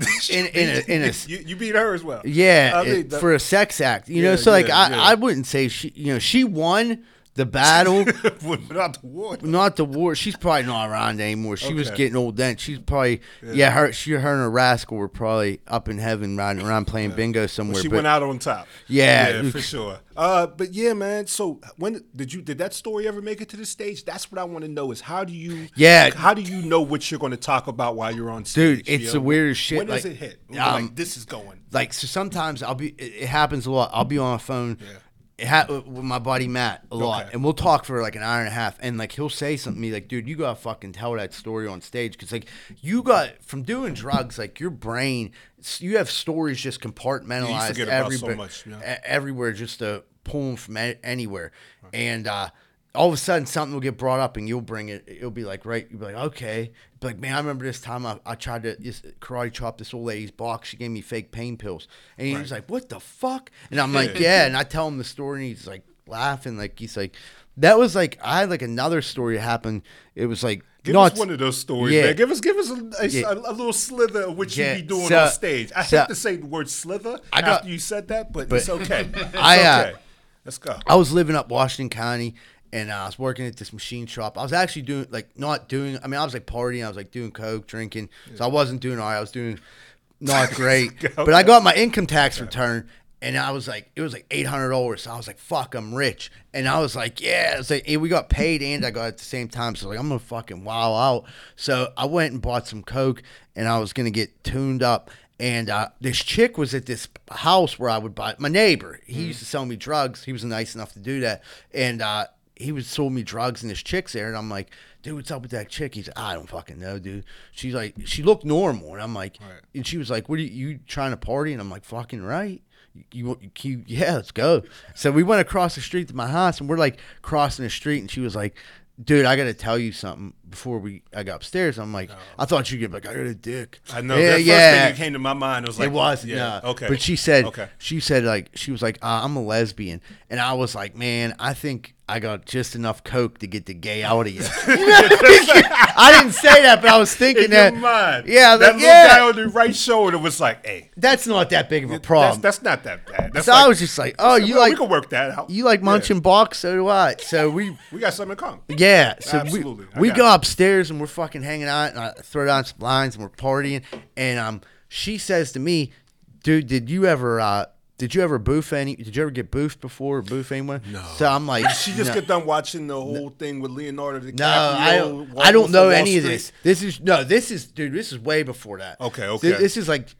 a you beat her as well. Yeah, for a sex act. You know, so like I wouldn't say she won the battle. Not the war. Not the war. She's probably not around anymore. She was getting old then. She's probably her and her rascal were probably up in heaven riding around playing bingo somewhere. Well, she went out on top. Yeah, for sure. But yeah, man. So when did that story ever make it to the stage? That's what I want to know. Is how do you know what you're going to talk about while you're on stage? Dude, it's the weirdest shit. When does it hit? Like, this is going. Like, so sometimes it happens a lot. I'll be on a phone. Yeah. With my buddy Matt a lot, and we'll talk for like an hour and a half, and like he'll say something to me like, dude, you gotta fucking tell that story on stage, because like you got, from doing drugs, like your brain, you have stories just compartmentalized everywhere, just to pull them from anywhere, right. And all of a sudden something will get brought up and you'll bring it, it'll be like, right, you'll be like, okay, but like, man, I remember this time I tried to karate chop this old lady's box. She gave me fake pain pills, and he was like, what the fuck? And I'm like, yeah, and I tell him the story, and he's like laughing, like he's like, that was like, I had like another story happen. It was like, give us one of those stories, man. Give us a little slither of what you be doing on stage. I hate to say the word slither after you said that, but it's okay. It's okay. Let's go. I was living up Washington County, and I was working at this machine shop. I was actually doing I was like partying. I was like doing coke, drinking. So I wasn't doing all right. I was doing not great. But I got my income tax return, and I was like, it was like $800. So I was like, fuck, I'm rich. And I was like, yeah. It's like, we got paid and I got it at the same time. So like, I'm gonna fucking wow out. So I went and bought some coke, and I was gonna get tuned up. And this chick was at this house where I would buy. My neighbor, he used to sell me drugs. He was nice enough to do that. And he would sold me drugs, and this chick's there. And I'm like, dude, what's up with that chick? He's like, I don't fucking know, dude. She's like, she looked normal. And I'm like, and she was like, what are you trying to party? And I'm like, fucking right. Yeah, let's go. So we went across the street to my house, and we're like crossing the street. And she was like, dude, I got to tell you something before I got upstairs. I'm like, I thought you'd get like, I got a dick. I know. That first thing that came to my mind was like, it was, okay. But she said, she was like, I'm a lesbian. And I was like, man, I think I got just enough coke to get the gay out of you. I didn't say that, but I was thinking in that. Your mind. Yeah, that little guy on the right shoulder was like, hey. That's not that big of a problem. That's not that bad. That's so I was just like, oh, we can work that out. You like munching box? So do I. So we got something in common. Yeah. So absolutely. we go upstairs, and we're fucking hanging out, and I throw down some lines, and we're partying. And she says to me, dude, did you ever boof any? Did you ever get boofed before or boof anyone? No. So I'm like, did she just get done watching the whole thing with Leonardo DiCaprio? No, I don't know any of this. This is way before that. Okay. This is like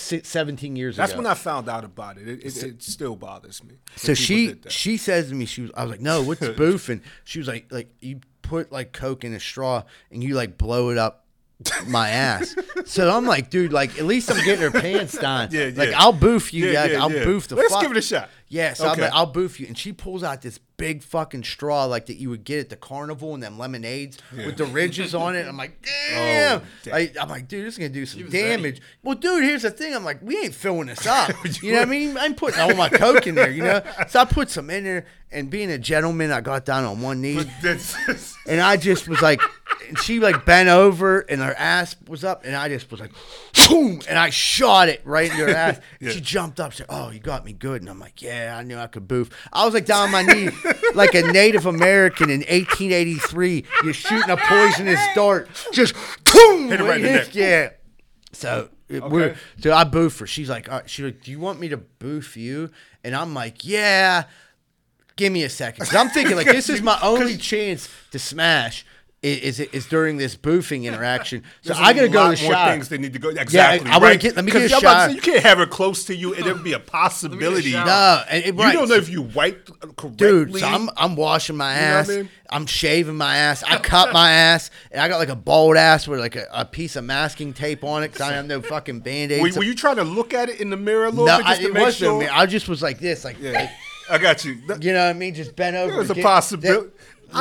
17 years ago. That's when I found out about it. It still bothers me. So she says to me, I was like, no, what's boofing? She was like you put like coke in a straw and you like blow it up my ass. So I'm like, dude, like at least I'm getting her pants down. Like I'll boof you. I'll boof the fuck. Let's give it a shot. Yeah, so I'm like, I'll boof you. And she pulls out this big fucking straw like that you would get at the carnival and them lemonades with the ridges on it. I'm like, damn. I'm like, dude, this is going to do some damage. Ready. Well, dude, here's the thing. I'm like, we ain't filling this up. You know what I mean? I'm putting all my coke in there, you know? So I put some in there, and being a gentleman, I got down on one knee. And I just was like, and she like bent over and her ass was up, and I just was like, boom, and I shot it right into her ass. She jumped up, said, oh, you got me good. And I'm like, yeah, I knew I could boof. I was like down on my knee like a Native American in 1883. You're shooting a poisonous dart. Just boom, hit it right in the neck. Yeah. So so I boof her. She's like, do you want me to boof you? And I'm like, yeah. Give me a second. 'Cause I'm thinking like this is my only chance to smash. Is during this boofing interaction. So I gotta go to the shower. More things they need to go. Exactly. Yeah, I want to let me get a shower. You can't have her close to you, and there'd be a possibility. No, you don't know if you wiped correctly. Dude, so I'm washing my ass. You know what I mean? I'm shaving my ass. I cut my ass, and I got like a bald ass with like a piece of masking tape on it because I have no fucking Band-Aids. Were you trying to look at it in the mirror a little bit just to make sure? No, I just was like this, like. Yeah. I got you. You know what I mean? Just bent over. There's a possibility.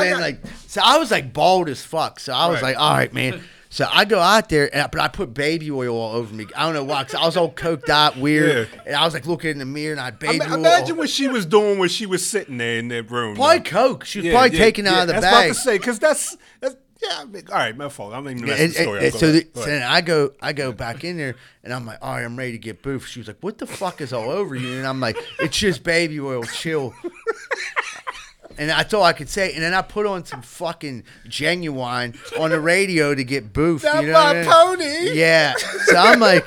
So I was like bald as fuck. So I was like, all right, man. So I go out there, but I put baby oil all over me. I don't know why, because I was all coked out, weird. Yeah. And I was like looking in the mirror, and I had baby oil. Imagine what she was doing when she was sitting there in that room. Probably coke. She was probably taking out of the bag. I was about to say, because that's all right, my fault. I'm not even the rest of the story. So then I go back in there, and I'm like, all right, I'm ready to get boofed. She was like, what the fuck is all over you? And I'm like, it's just baby oil, chill. And that's all I could say. And then I put on some fucking Genuine on the radio to get boofed. That's you know my pony. Yeah. So I'm like,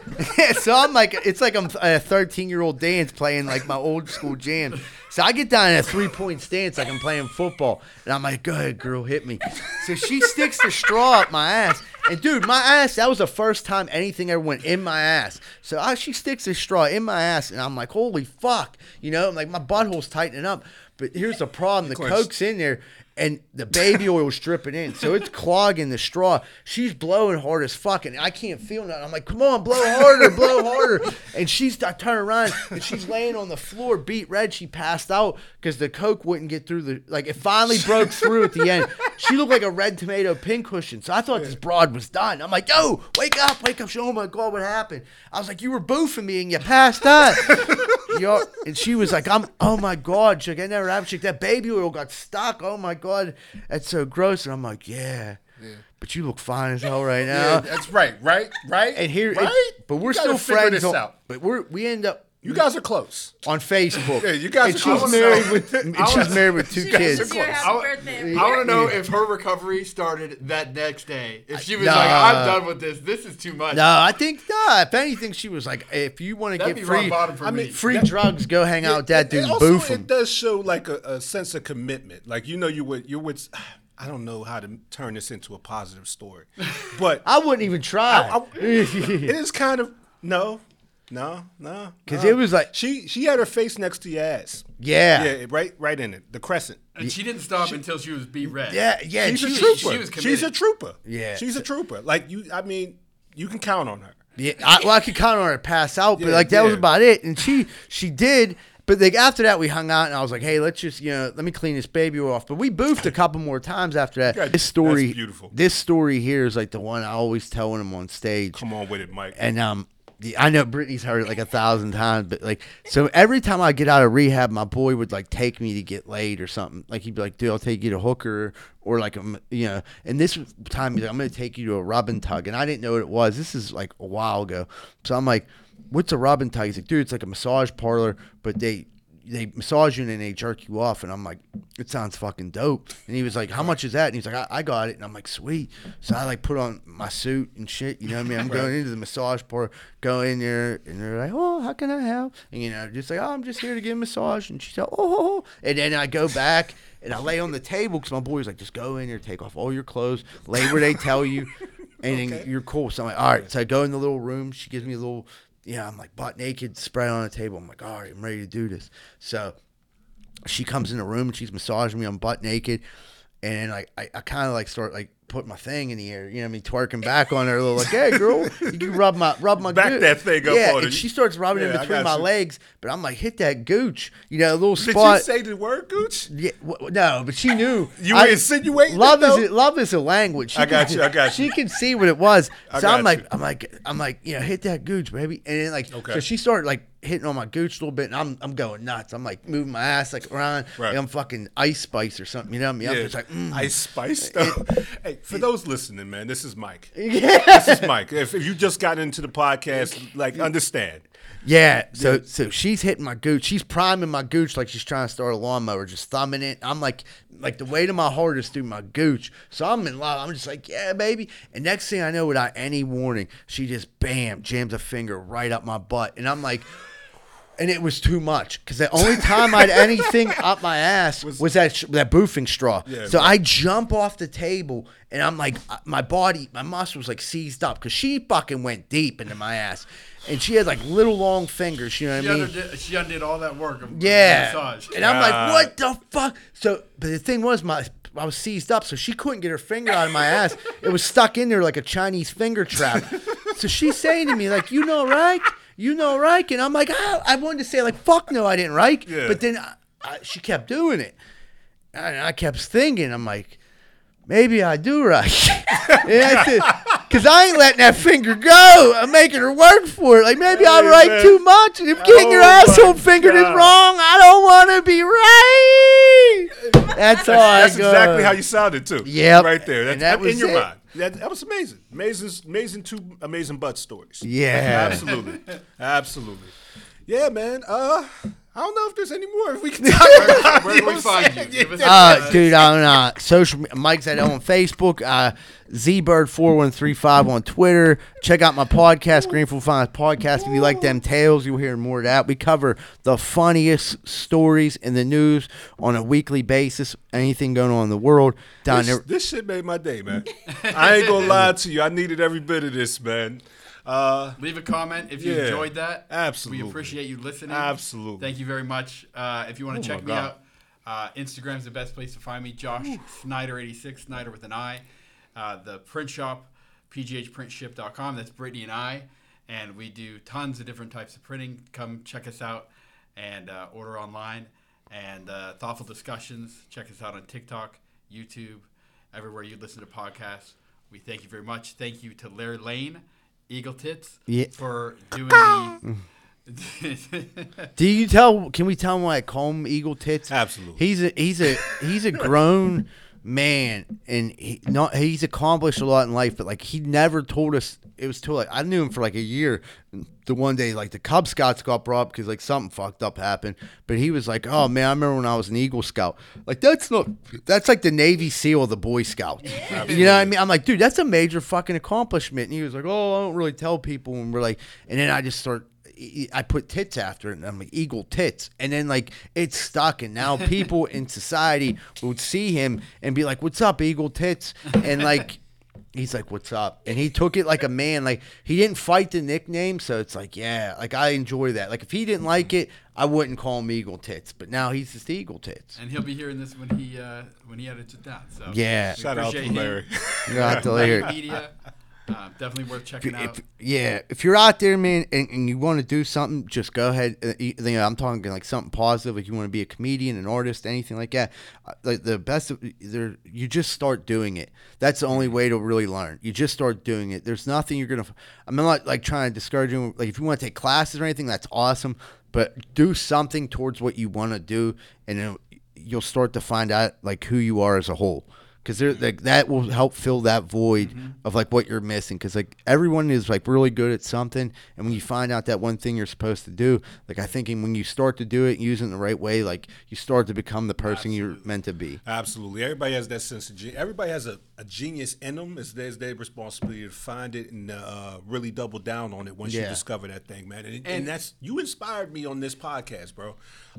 it's like I'm a 13-year-old dance playing like my old school jam. So I get down in a 3-point stance like I'm playing football. And I'm like, go ahead, girl, hit me. So she sticks the straw up my ass. And, dude, my ass, that was the first time anything ever went in my ass. So she sticks the straw in my ass. And I'm like, holy fuck. You know, like my butthole's tightening up. But here's the problem. The coke's in there, and the baby oil's dripping in. So it's clogging the straw. She's blowing hard as fuck, and I can't feel nothing. I'm like, come on, blow harder, blow harder. And I turn around, and she's laying on the floor, beat red. She passed out because the coke wouldn't get through it finally broke through at the end. She looked like a red tomato pincushion. So I thought this broad was done. I'm like, yo, wake up. Oh, my God, what happened? I was like, you were boofing me, and you passed out. And she was like, oh, my God. She's like, I never happened. She's like, that baby oil got stuck. Oh, my God. That's so gross. And I'm like, yeah. But you look fine as hell right now. Yeah, that's right. And here, right? But we're still friends. But we end up You guys are close. on Facebook. Yeah, you guys and are close. she's married with 2 kids. It's your happy birthday. I want to know if her recovery started that next day. If she was Nah. like, I'm done with this. This is too much. No, I think if anything, she was like, if you want to That'd get be rock free, bottom for me. free drugs, go hang out with that dude and also, boof him. it does show like a sense of commitment. Like you're with. I don't know how to turn this into a positive story, but I wouldn't even try. it is kind of no. Because it was like, she had her face next to your ass. yeah. Right in it, the crescent. And she didn't stop until she was beat red. Yeah. She's a she- trooper. she was committed. She's a trooper. Yeah. She's a trooper. Like you, I mean, you can count on her. Yeah, I could count on her to pass out, but Yeah, like that was yeah. about it. And she did. But like after that, we hung out, and I was like, "Hey, let's just let me clean this baby off." But we boofed a couple more times after that. God, This story, that's beautiful. This story here is like the one I always tell when I'm on stage. Come on with it, Mike. And I know Brittany's heard it like 1,000 times, but like, so every time I get out of rehab, my boy would like take me to get laid or something. Like he'd be like, "Dude, I'll take you to hooker," or like, and this time he's like, "I'm going to take you to a rub and tug." And I didn't know what it was. This is like a while ago. So I'm like, "What's a rub and tug?" He's like, "Dude, it's like a massage parlor, but they massage you and then they jerk you off." And I'm like, "It sounds fucking dope." And he was like, "How much is that?" And he's like, I got it. And I'm like, "Sweet." So I like put on my suit and shit. You know what I mean? I'm going into the massage parlor, go in there, and they're like, "Oh, how can I help?" And just like, "Oh, I'm just here to get a massage." And she's like, "Oh." And then I go back and I lay on the table because my boy's like, "Just go in there, take off all your clothes, lay where they tell you, and then you're cool." So I'm like, "All right." So I go in the little room. She gives me a little. Yeah, I'm like butt naked, spread on the table. I'm like, all right, I'm ready to do this. So she comes in the room and she's massaging me. I'm butt naked, and like I kind of like start like putting my thing in the air. You know what I mean? Twerking back on her, a little like, "Hey, girl, you can rub my Back gooch." that thing up yeah, on her. and she starts rubbing in Yeah, I between got my you. legs, but I'm like, "Hit that gooch," a little Did spot. you say the word, Gooch? Yeah, no, but she knew. You were insinuating Love it, though? love is a language. She I got can- you, I got She you. can see what it was. I So got I'm like, hit that gooch, baby. And then like, Okay. so she started like hitting on my gooch a little bit, and I'm going nuts. I'm like moving my ass like around, Right. like I'm fucking Ice Spice or something. You know what I mean? I'm just like, Ice Spice stuff. Hey, for those listening, man, this is Mike. yeah, This is Mike. If you just got into the podcast, like, understand. yeah. So she's hitting my gooch. She's priming my gooch like she's trying to start a lawnmower, just thumbing it. I'm like the weight of my heart is through my gooch. So I'm in love. I'm just like, "Yeah, baby." And next thing I know, without any warning, she just bam jams a finger right up my butt, and I'm like. And it was too much because the only time I had anything up my ass was that boofing straw. Yeah, so right. I jump off the table and I'm like, my muscles like seized up because she fucking went deep into my ass, and she had like little long fingers. You know what I mean? She undid all that work of Yeah. massage. And I'm like, "What the fuck?" So, but the thing was, I was seized up, so she couldn't get her finger out of my ass. It was stuck in there like a Chinese finger trap. So she's saying to me, like, "You know, right? You know, right?" And I'm like, I wanted to say, like, "Fuck no, I didn't, right?" Yeah. But then she kept doing it. And I kept thinking, I'm like, maybe I do right. And I said, because I ain't letting that finger go. I'm making her work for it. Like, maybe I Hey, write man. too much. And if getting your Oh, asshole my fingered is God. wrong, I don't want to be right. That's all That's I got. exactly how you sounded, too. Yep. Right there. That's And that in was your it. mind. That was amazing. Amazing, two amazing butt stories. Yeah. Absolutely. Absolutely. Yeah, man. I don't know if there's any more we can talk about. Where do we find you? Give us Dude, on social Mike's at on Facebook, ZBird4135 on Twitter. Check out my podcast, Greenfield Finance Podcast. If you like them tales, you'll hear more of that. We cover the funniest stories in the news on a weekly basis. Anything going on in the world down there. This shit made my day, man. I ain't gonna lie to you. I needed every bit of this, man. Leave a comment if you Yeah, enjoyed that. absolutely. We appreciate you listening. Absolutely. Thank you very much. If you want to Oh, check my me God. out, Instagram's the best place to find me. Josh Snyder86, Snyder with an I. The print shop, pghprintship.com. That's Brittany and I. And we do tons of different types of printing. Come check us out and order online. And Thoughtful Discussions. Check us out on TikTok, YouTube, everywhere you listen to podcasts. We thank you very much. Thank you to Larry Lane, Eagle Tits, for doing the... Can we tell him why I call him Eagle Tits? Absolutely. He's a grown man, and he's accomplished a lot in life, but like he never told us. It was till like I knew him for like a year. The one day, like the Cub Scouts got brought up because like something fucked up happened. But he was like, "Oh man, I remember when I was an Eagle Scout. Like that's like the Navy SEAL of the Boy Scouts. Yeah. You know what I mean? I'm like, dude, that's a major fucking accomplishment." And he was like, "Oh, I don't really tell people." And we're like, and then I put tits after it, and I'm like, Eagle Tits. And then, like, it stuck, and now people in society would see him and be like, "What's up, Eagle Tits?" And, like, he's like, "What's up?" And he took it like a man. Like, he didn't fight the nickname, so it's like, yeah, like, I enjoy that. Like, if he didn't like it, I wouldn't call him Eagle Tits, but now he's just Eagle Tits. And he'll be hearing this when he edits it down. So yeah. Shout out to Larry. Shout out to Larry. Media. Definitely worth checking out. If you're out there, man, and you want to do something, just go ahead. I'm talking like something positive. Like you want to be a comedian, an artist, anything like that. Like the best, you just start doing it. That's the only way to really learn. You just start doing it. There's nothing you're gonna. I'm not like trying to discourage you. Like if you want to take classes or anything, that's awesome. But do something towards what you want to do, and then you'll start to find out like who you are as a whole. Because like that will help fill that void of like what you're missing. Because like everyone is like really good at something, and when you find out that one thing you're supposed to do, like I think when you start to do it, use it in the right way, like you start to become the person you're meant to be. Absolutely, everybody has that sense of genius. Everybody has a genius in them. It's their responsibility to find it and really double down on it once you discover that thing, man. And that's you inspired me on this podcast, bro.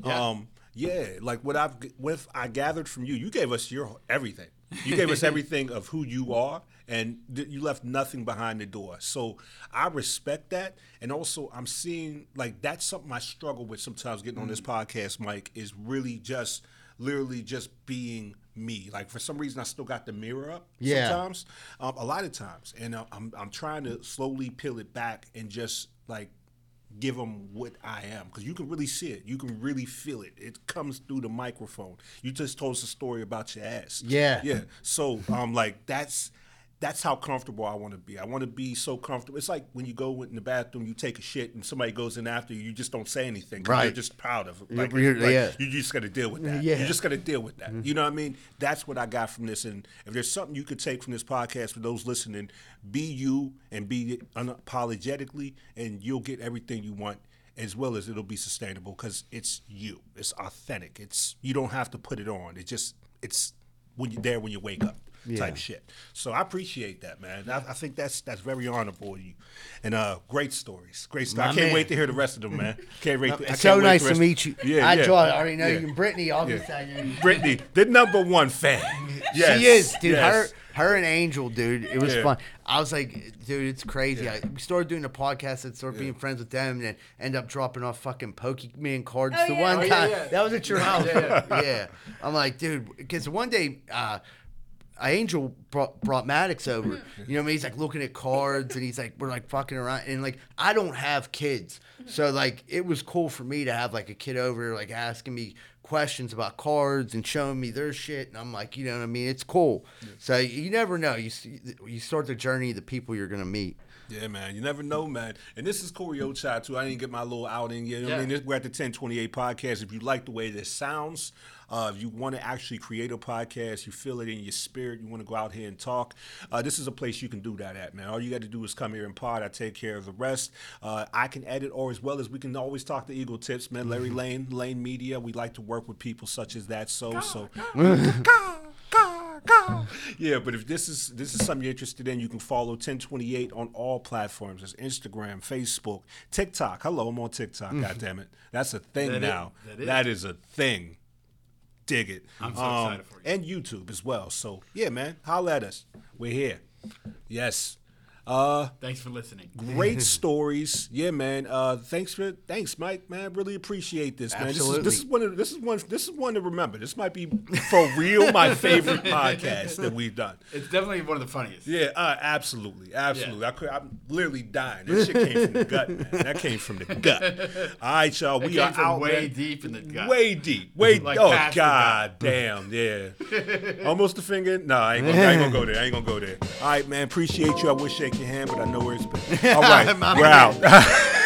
Yeah. Like what I gathered from you, you gave us your everything. You gave us everything of who you are, and you left nothing behind the door. So I respect that. And also I'm seeing, like, that's something I struggle with sometimes getting on this podcast, Mike, is really just literally just being me. Like, for some reason, I still got the mirror up sometimes, a lot of times. And I'm trying to slowly peel it back and just, like, give them what I am, because you can really see it. You can really feel it. It comes through the microphone. You just told us a story about your ass. Yeah. So like that's how comfortable I want to be. I want to be so comfortable. It's like when you go in the bathroom, you take a shit, and somebody goes in after you. You just don't say anything. Right. You're just proud of it. Like, you just got to deal with that. Yeah. You just got to deal with that. You know what I mean? That's what I got from this. And if there's something you could take from this podcast for those listening, be you and be unapologetically, and you'll get everything you want, as well as it'll be sustainable because it's you. It's authentic. You don't have to put it on. It's when you're there when you wake up. Type shit. So I appreciate that, man. I think that's very honorable of you. And great stories. Great stories. I can't wait to hear the rest of them, man. It's so nice to meet you. I already know you. And Brittany, Brittany, the number one fan. Yes. She is, dude. Yes. Her and Angel, dude. It was fun. I was like, dude, it's crazy. We started doing a podcast and started being friends with them, and then end up dropping off fucking Pokemon cards one time. That was at your house. Yeah. I'm like, dude, because one day, Angel brought Maddox over. You know what I mean? He's like looking at cards, and he's like, we're like fucking around. And like, I don't have kids. So like, it was cool for me to have like a kid over, like asking me questions about cards and showing me their shit. And I'm like, you know what I mean? It's cool. So you never know. You start the journey of the people you're going to meet. Yeah, man. You never know, man. And this is Corey Ochai, too. I didn't get my little outing yet. You know what I mean? We're at the 1028 podcast. If you like the way this sounds, if you want to actually create a podcast, you feel it in your spirit, you want to go out here and talk, this is a place you can do that at, man. All you got to do is come here and pod. I take care of the rest. I can edit, or as well as we can always talk to Eagle Tips, man. Larry Lane Media. We like to work with people such as that. Yeah, but if this is something you're interested in, you can follow 1028 on all platforms. There's Instagram, Facebook, TikTok. Hello, I'm on TikTok. God damn it, that's a thing now. That is a thing. Dig it. I'm so excited for you. And YouTube as well. So yeah, man, holla at us. We're here. Yes. Thanks for listening. Great stories. Yeah, man. Thanks, Mike, man. Really appreciate this, man. Absolutely. This is one to remember. This might be for real my favorite podcast that we've done. It's definitely one of the funniest. Yeah, absolutely. Yeah. I'm literally dying. That shit came from the gut, man. That came from the gut. All right, y'all. We are out way deep in the gut. Way deep. Like god damn. Yeah. Almost the finger. No, I ain't gonna go there. All right, man. Appreciate you. I wish shake your hand, but I know where it's been. All right, we're out.